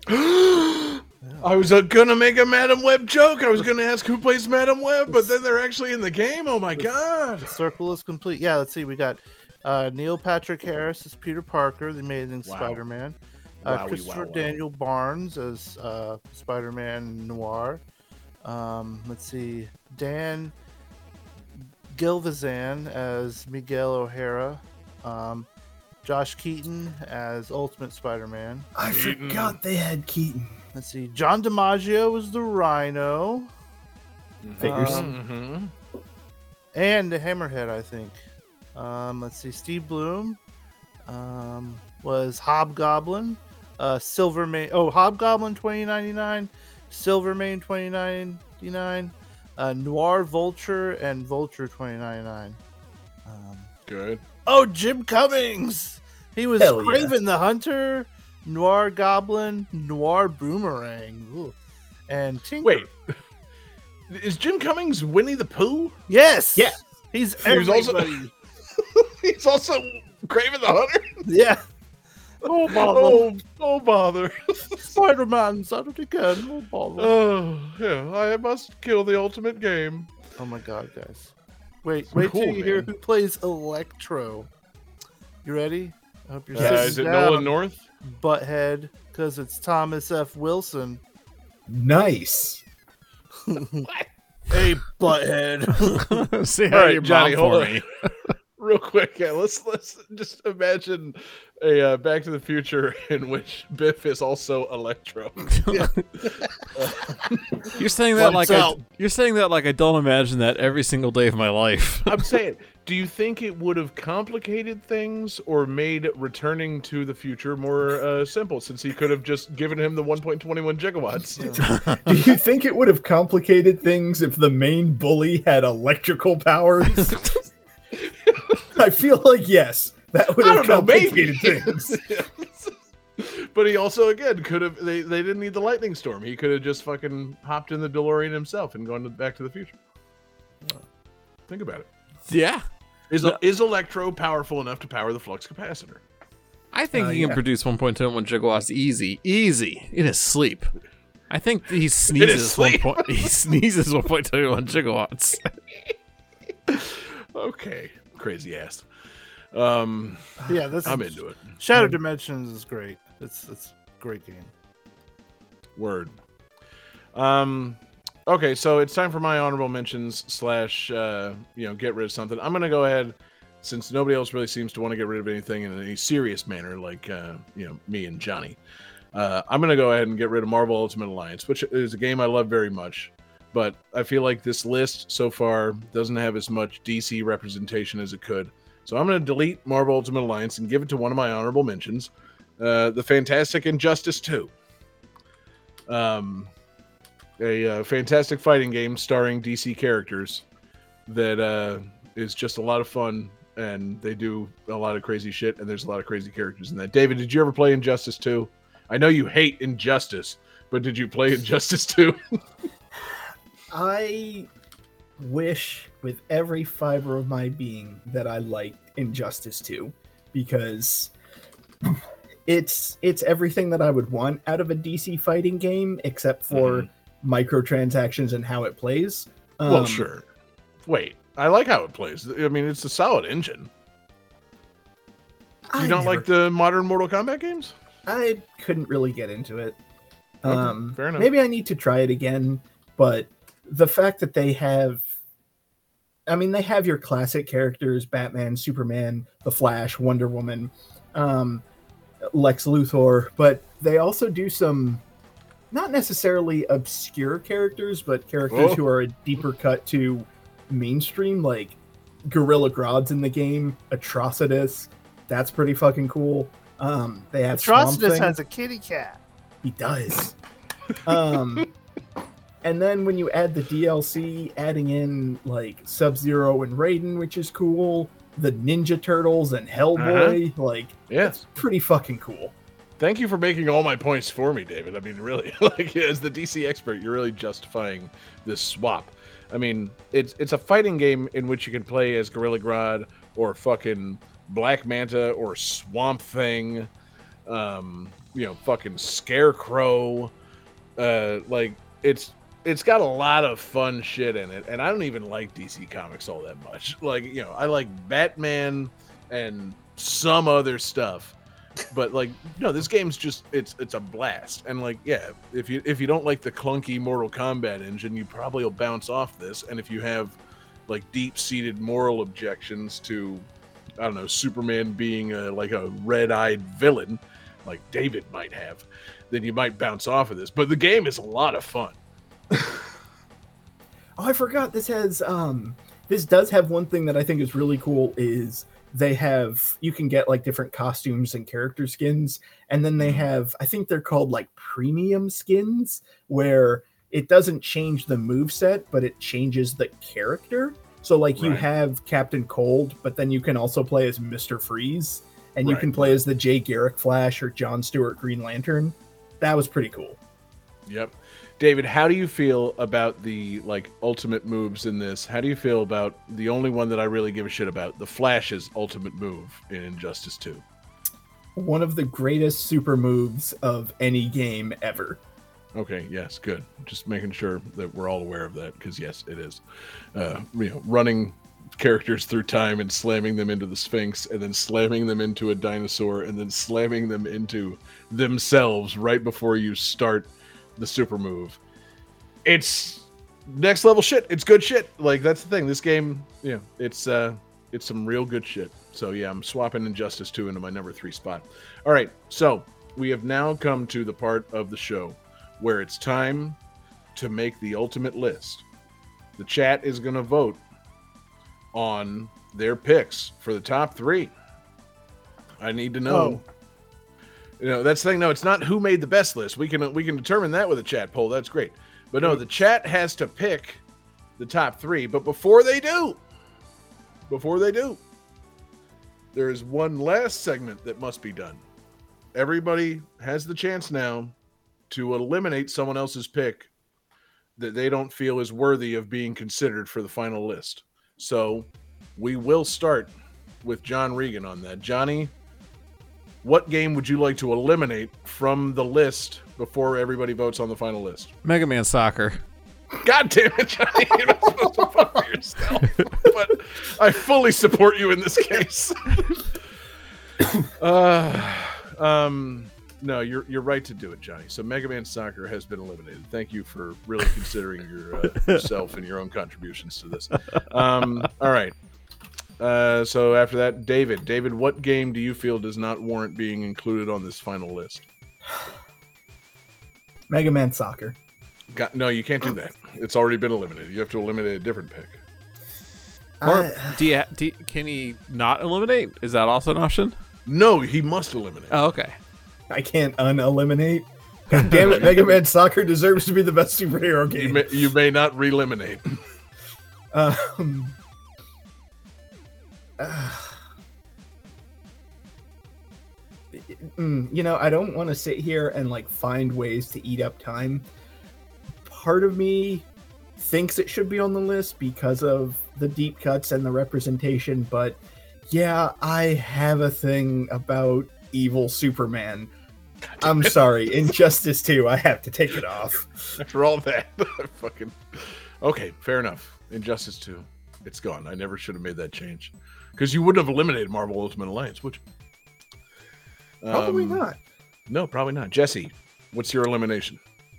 I was uh, gonna make a Madam Web joke. I was gonna ask who plays Madam Web, but then they're actually in the game. Oh my god! The circle is complete. Yeah, let's see. We got uh, Neil Patrick Harris as Peter Parker, the Amazing Wow. Spider-Man. Uh, Wowie, Christopher wow, wow. Daniel Barnes as uh, Spider-Man Noir. Um, let's see. Dan Gilvezan as Miguel O'Hara. Um, Josh Keaton as Ultimate Spider-Man. I forgot they had Keaton. Let's see. John DiMaggio was the Rhino. Figures. Um, Mm-hmm. and the Hammerhead, I think. Um, let's see. Steve Bloom um, was Hobgoblin. Uh, Silvermane. Oh, Hobgoblin twenty ninety-nine. Silvermane twenty ninety-nine. Uh, Noir Vulture and Vulture twenty ninety-nine. Um, Good. oh, Jim Cummings. He was Hell yeah. Craven the Hunter, Noir Goblin, Noir Boomerang, Ooh. and Tinker. Wait, is Jim Cummings Winnie the Pooh? Yes. Yeah. He's He was also- everybody. He's also Craven the Hunter. Yeah. Oh, bother. Oh, oh bother. Spider-Man's at it again. Oh, bother. Oh, yeah. I must kill the ultimate game. Oh, my God, guys. Wait, wait Cool, till you hear man. who plays Electro. You ready? I hope you're Uh, sitting is it down, Nolan North? Butthead, because it's Thomas F. Wilson. Nice. Hey, Butthead. Say All hi right, to your Johnny, mom hold for on. me. Real quick, yeah, let's let's just imagine a uh, Back to the Future in which Biff is also Electro. You're saying that Lights like I, out. you're saying that like I don't imagine that every single day of my life. I'm saying, do you think it would have complicated things or made returning to the future more uh, simple, since he could have just given him the one point two one gigawatts? Do you think it would have complicated things if the main bully had electrical powers? I feel like yes, that would I have don't know, complicated maybe. things. But he also, again, could have. They, they didn't need the lightning storm. He could have just fucking hopped in the DeLorean himself and gone to Back to the Future. Think about it. Yeah, Is is Electro powerful enough to power the flux capacitor? I think Uh, he can yeah. produce one point two one gigawatts easy, easy in his sleep. I think he sneezes one sleep. point. He sneezes one point two one gigawatts. Okay, crazy ass. Um, Yeah, this I'm is, into it. Shadow Dimensions is great. It's it's a great game. Word. Um, okay, so it's time for my honorable mentions slash uh, you know, get rid of something. I'm gonna go ahead, since nobody else really seems to want to get rid of anything in any serious manner, like uh, you know, me and Johnny. Uh, I'm gonna go ahead and get rid of Marvel Ultimate Alliance, which is a game I love very much. But I feel like this list so far doesn't have as much D C representation as it could. So I'm going to delete Marvel Ultimate Alliance and give it to one of my honorable mentions, uh, the Fantastic Injustice two. Um, a uh, fantastic fighting game starring D C characters that uh, is just a lot of fun, and they do a lot of crazy shit, and there's a lot of crazy characters in that. David, did you ever play Injustice two? I know you hate Injustice, but did you play Injustice two? I wish with every fiber of my being that I liked Injustice two, because it's it's everything that I would want out of a D C fighting game, except for microtransactions and how it plays. Well, Um, sure. Wait, I like how it plays. I mean, it's a solid engine. You I don't never- like the modern Mortal Kombat games? I couldn't really get into it. Okay, Um, fair enough. Maybe I need to try it again, but the fact that they have, I mean, they have your classic characters: Batman, Superman, The Flash, Wonder Woman, um, Lex Luthor, but they also do some not necessarily obscure characters, but characters Oh. who are a deeper cut to mainstream, like Gorilla Grodd's in the game, Atrocitus. That's pretty fucking cool. Um, they have Swamp Atrocitus Thing. has a kitty cat. He does. um, and then when you add the D L C, adding in like Sub-Zero and Raiden, which is cool. The Ninja Turtles and Hellboy, Uh-huh. like Yes. pretty fucking cool. Thank you for making all my points for me, David. I mean, really, like as the D C expert, you're really justifying this swap. I mean, it's it's a fighting game in which you can play as Gorilla Grodd or fucking Black Manta or Swamp Thing, um, you know, fucking Scarecrow. Uh, like it's it's got a lot of fun shit in it, and I don't even like D C Comics all that much. Like, you know, I like Batman and some other stuff. But like, no, this game's just it's it's a blast. And like, yeah, if you if you don't like the clunky Mortal Kombat engine, you probably will bounce off this. And if you have like deep-seated moral objections to, I don't know, Superman being a, like a red-eyed villain, like David might have, then you might bounce off of this. But the game is a lot of fun. Oh, I forgot this has um this does have one thing that I think is really cool is they have you can get like different costumes and character skins, and then they have I think they're called like premium skins where it doesn't change the moveset, but it changes the character. So like you Right. have Captain Cold, but then you can also play as Mister Freeze, and you Right. can play as the Jay Garrick Flash or John Stewart Green Lantern. That was pretty cool. Yep. David, how do you feel about the like ultimate moves in this? How do you feel about the only one that I really give a shit about, the Flash's ultimate move in Injustice two? One of the greatest super moves of any game ever. Okay, yes, good. Just making sure that we're all aware of that, because yes, it is. Uh, you know, running characters through time and slamming them into the Sphinx, and then slamming them into a dinosaur, and then slamming them into themselves right before you start the super move. It's next level shit. It's good shit. Like that's the thing. This game, you know, it's uh, it's some real good shit. So yeah, I'm swapping Injustice two into my number three spot. All right, so we have now come to the part of the show where it's time to make the ultimate list. The chat is going to vote on their picks for the top three. I need to know. Oh. You know, that's the thing. No, it's not who made the best list. We can we can determine that with a chat poll. That's great. But no, the chat has to pick the top three. But before they do, before they do, there is one last segment that must be done. Everybody has the chance now to eliminate someone else's pick that they don't feel is worthy of being considered for the final list. So we will start with John Regan on that. Johnny, what game would you like to eliminate from the list before everybody votes on the final list? Mega Man Soccer. God damn it, Johnny. You're not supposed to vote for yourself. But I fully support you in this case. uh, um, no, you're you're right to do it, Johnny. So Mega Man Soccer has been eliminated. Thank you for really considering your, uh, yourself and your own contributions to this. Um, all right. Uh, so after that, David. David, what game do you feel does not warrant being included on this final list? Mega Man Soccer. Got, no, you can't do that. It's already been eliminated. You have to eliminate a different pick. Or I- do you, do you- can he not eliminate? Is that also an option? No, he must eliminate. Oh, okay. I can't uneliminate. God damn it, Mega Man Soccer deserves to be the best superhero You game. may, you may not re-eliminate. Um, uh, mm, you know, I don't want to sit here and like find ways to eat up time. Part of me thinks it should be on the list because of the deep cuts and the representation, but yeah, I have a thing about evil Superman. I'm sorry, Injustice two, I have to take it off. After all that, I fucking okay, fair enough. Injustice two, it's gone. I never should have made that change because you wouldn't have eliminated Marvel Ultimate Alliance, would you? Probably Um, not. No, probably not. Jesse, what's your elimination?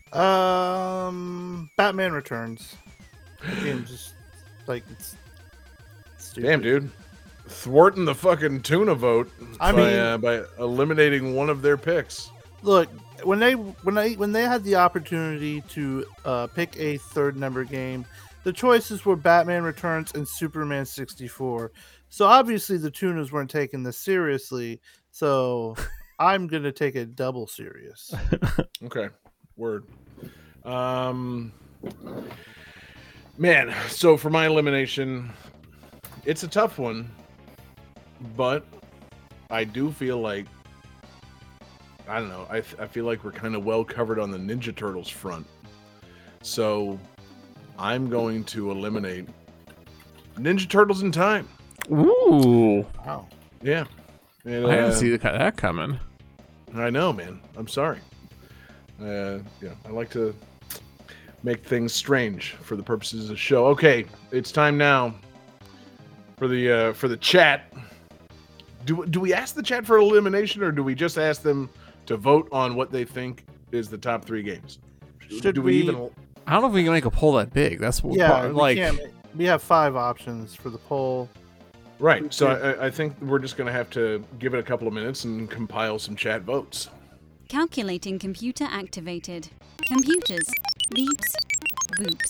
Um, Batman Returns. Again, just like it's stupid. Damn, dude, thwarting the fucking tuna vote I by, mean- uh, by eliminating one of their picks. Look, when they when they when they had the opportunity to uh, pick a third number game, the choices were Batman Returns and Superman sixty-four. So obviously the tuners weren't taking this seriously. So I'm gonna take it double serious. Okay, word. Um, man, so for my elimination, it's a tough one, but I do feel like I don't know. I I feel like we're kind of well covered on the Ninja Turtles front, so I'm going to eliminate Ninja Turtles in Time. Ooh, Wow. Yeah, and, I didn't uh, see that coming. I know, man. I'm sorry. Uh, yeah, I like to make things strange for the purposes of the show. Okay, it's time now for the uh, for the chat. Do do we ask the chat for elimination, or do we just ask them to vote on what they think is the top three games? Should do we, we- even? I don't know if we can make a poll that big. That's what Yeah, part- we like can't. We have five options for the poll. Right. So I, I think we're just going to have to give it a couple of minutes and compile some chat votes. Calculating computer activated. Computers. Beeps. Boops.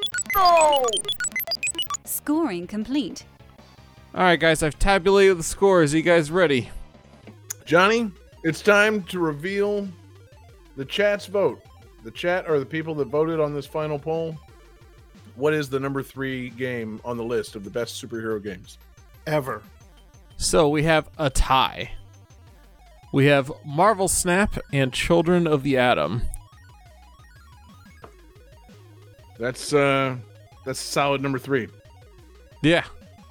Scoring complete. All right, guys, I've tabulated the scores. Are you guys ready? Johnny, it's time to reveal the chat's vote. The chat are the people that voted on this final poll. What is the number three game on the list of the best superhero games? Ever. So we have a tie. We have Marvel Snap and Children of the Atom. That's uh, that's solid number three. Yeah.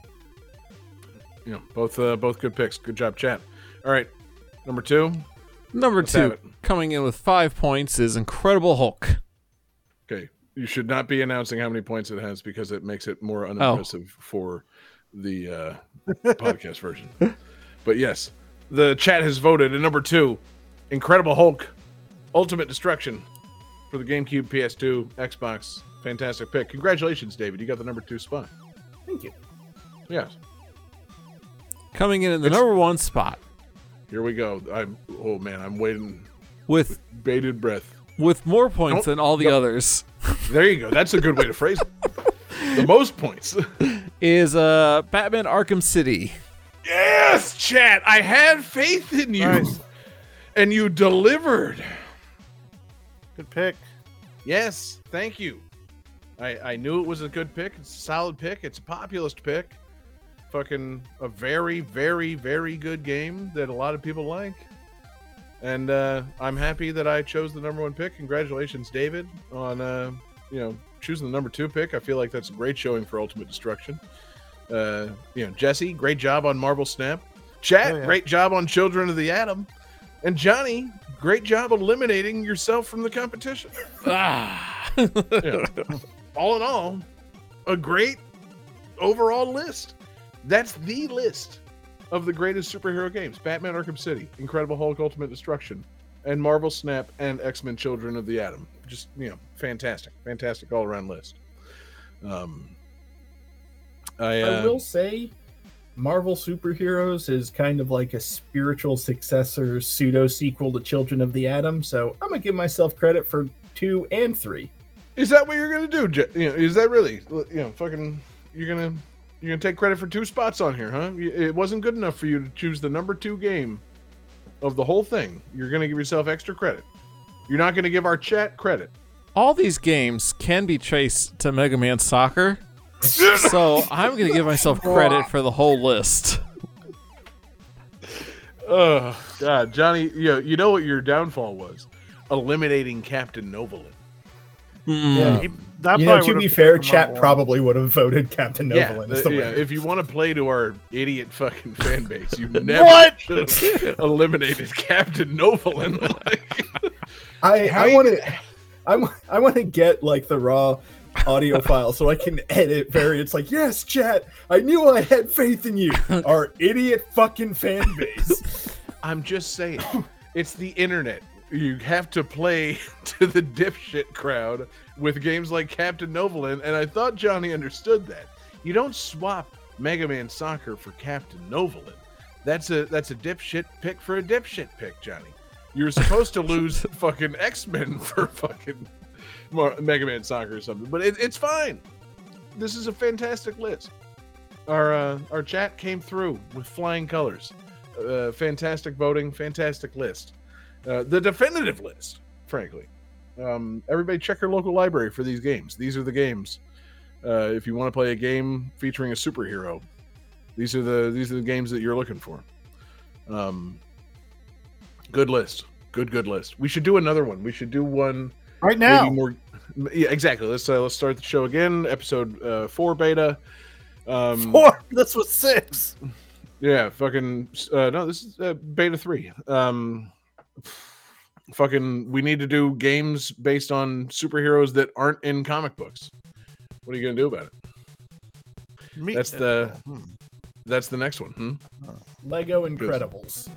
You know, both uh, both good picks. Good job, chat. All right, number two. Number Let's have two, it. coming in with five points, is Incredible Hulk. Okay, you should not be announcing how many points it has because it makes it more unimpressive for the uh, podcast version. But yes, the chat has voted at number two, Incredible Hulk, Ultimate Destruction for the GameCube, P S two, Xbox. Fantastic pick. Congratulations, David. You got the number two spot. Thank you. Yes. Coming in at the It's- number one spot Here we go. I'm. Oh man, I'm waiting with bated breath. with more points Don't- than all the don't- others There you go. That's a good way to phrase it. The most points. is uh Batman Arkham City. Yes, chat. I had faith in you, Nice. and you delivered. Good pick. Yes, thank you. I I knew it was a good pick. It's a solid pick. It's a populist pick. Fucking a very, very, very good game that a lot of people like. And uh, I'm happy that I chose the number one pick. Congratulations, David, on uh, you know choosing the number two pick. I feel like that's a great showing for Ultimate Destruction. Uh, you know, Jesse, great job on Marvel Snap. Chat, Oh, yeah. great job on Children of the Atom. And Johnny, great job eliminating yourself from the competition. Ah. Yeah. All in all, a great overall list. That's the list of the greatest superhero games: Batman Arkham City, Incredible Hulk Ultimate Destruction, and Marvel Snap and X-Men Children of the Atom. Just, you know, fantastic. Fantastic all-around list. Um, I, uh, I will say, Marvel Superheroes is kind of like a spiritual successor, pseudo sequel to Children of the Atom. So I'm gonna give myself credit for two and three. Is that what you're gonna do? Je- You know, is that really? You know, fucking, you're gonna you're gonna take credit for two spots on here, huh? You- It wasn't good enough for you to choose the number two game of the whole thing. You're gonna give yourself extra credit. You're not gonna give our chat credit. All these games can be traced to Mega Man Soccer. So I'm going to give myself credit for the whole list. Oh God, Johnny, you know, you know what your downfall was? Eliminating Captain Novolin. Yeah. He- that You know, probably to would've be picked fair, the chat number one. probably would have voted Captain Yeah, Novolin the- as the yeah, winner. if you want to play to our idiot fucking fan base, you never What? should have eliminated Captain Novolin. Like, I How I you- want to I, wa- I want to get like the raw audio file so I can edit variants like, yes, chat, I knew I had faith in you, our idiot fucking fan base. I'm just saying, it's the internet. You have to play to the dipshit crowd with games like Captain Novolin, and I thought Johnny understood that. You don't swap Mega Man Soccer for Captain Novolin. That's a that's a dipshit pick for a dipshit pick, Johnny. You're supposed to lose fucking X-Men for fucking Mar- Mega Man Soccer or something, but it, it's fine. This is a fantastic list. Our uh, our chat came through with flying colors. uh, fantastic voting, fantastic list. Uh, the definitive list, frankly. Um, everybody check your local library for these games. These are the games. Uh, if you want to play a game featuring a superhero, these are the these are the games that you're looking for. Um, good list. Good, good list. We should do another one. We should do one right now. Maybe more, yeah, exactly. Let's uh, let's start the show again. Episode uh, four beta. Um, Four. This was six. Yeah, fucking. Uh, no, this is uh, beta three. Um, fucking. We need to do games based on superheroes that aren't in comic books. What are you gonna do about it? Me- That's the. Hmm. That's the next one. Hmm? Lego Incredibles.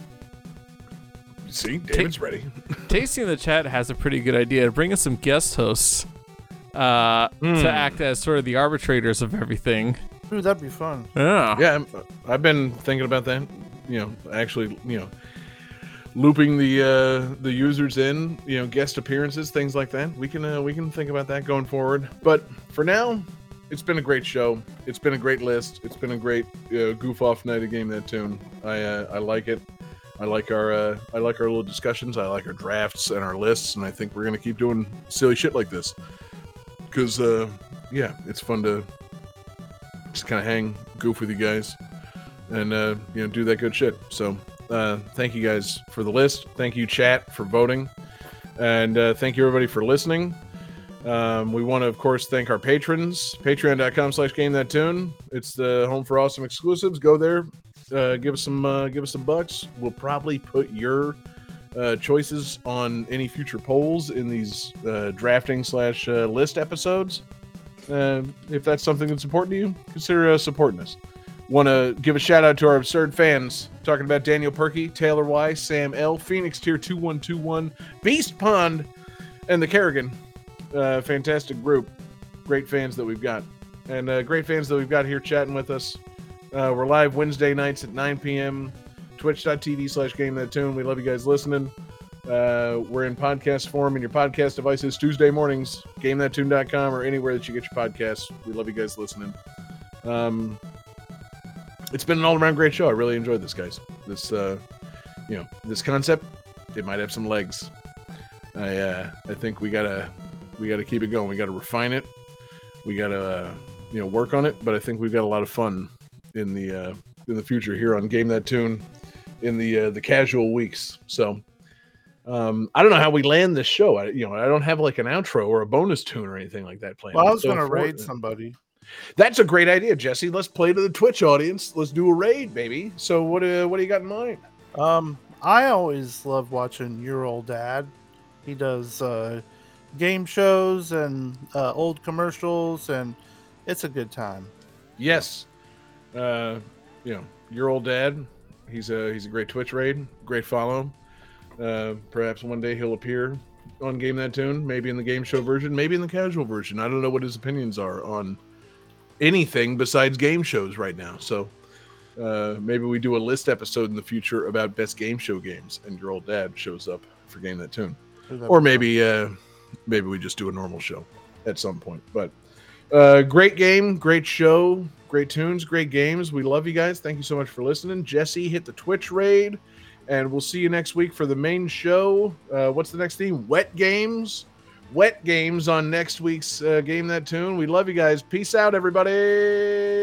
See, David's ready. Tasty in the chat has a pretty good idea. Bring us some guest hosts uh, Mm. to act as sort of the arbitrators of everything. Ooh, that'd be fun. Yeah. Yeah, I'm, I've been thinking about that. You know, actually, you know, looping the uh, the users in. You know, guest appearances, things like that. We can uh, we can think about that going forward. But for now, it's been a great show. It's been a great list. It's been a great uh, goof off night of Game That Tune. I uh, I like it. I like our uh, I like our little discussions. I like our drafts and our lists, and I think we're gonna keep doing silly shit like this. Cause uh, yeah, it's fun to just kind of hang, goof with you guys, and uh, you know, do that good shit. So uh, thank you guys for the list. Thank you, chat, for voting, and uh, thank you everybody for listening. Um, we want to, of course, thank our patrons. Patreon.com slash Game That Tune. It's the home for awesome exclusives. Go there. Uh, give us some uh, give us some bucks. We'll probably put your uh, choices on any future polls in these uh, drafting slash uh, list episodes. Uh, if that's something that's important to you, consider uh, supporting us. Want to give a shout out to our absurd fans. Talking about Daniel Perky, Taylor Y, Sam L, Phoenix Tier two one two one, Beast Pond, and the Kerrigan. Uh, fantastic group. Great fans that we've got. And uh, great fans that we've got here chatting with us. Uh, we're live Wednesday nights at nine p.m. Twitch.tv slash Game That Tune. We love you guys listening. Uh, we're in podcast form in your podcast devices Tuesday mornings. Game That Tune dot com or anywhere that you get your podcasts. We love you guys listening. Um, it's been an all-around great show. I really enjoyed this, guys. This, uh, you know, this concept, it might have some legs. I, uh, I think we gotta, we gotta keep it going. We gotta refine it. We gotta, uh, you know, work on it. But I think we've got a lot of fun in the uh, in the future here on Game That Tune in the uh, the casual weeks. So um, I don't know how we land this show. I, you know, I don't have like an outro or a bonus tune or anything like that planned. Well, I was So gonna for- raid somebody. That's a great idea, Jesse. Let's play to the Twitch audience. Let's do a raid, baby. So what uh, what do you got in mind? Um, I always love watching your old dad. He does uh, game shows and uh, old commercials, and it's a good time. Yes, uh, you know your old dad. He's a he's a great Twitch raid, great follow. Uh, perhaps one day he'll appear on Game That Tune, maybe in the game show version, maybe in the casual version. I don't know what his opinions are on anything besides game shows right now. So uh, maybe we do a list episode in the future about best game show games, and your old dad shows up for Game That Tune, or maybe uh, maybe we just do a normal show at some point. But uh, great game, great show, great tunes, great games. We love you guys. Thank you so much for listening. Jesse, hit the Twitch raid, and we'll see you next week for the main show. Uh, what's the next theme? Wet games. Wet games on next week's uh, Game That Tune. We love you guys. Peace out, everybody.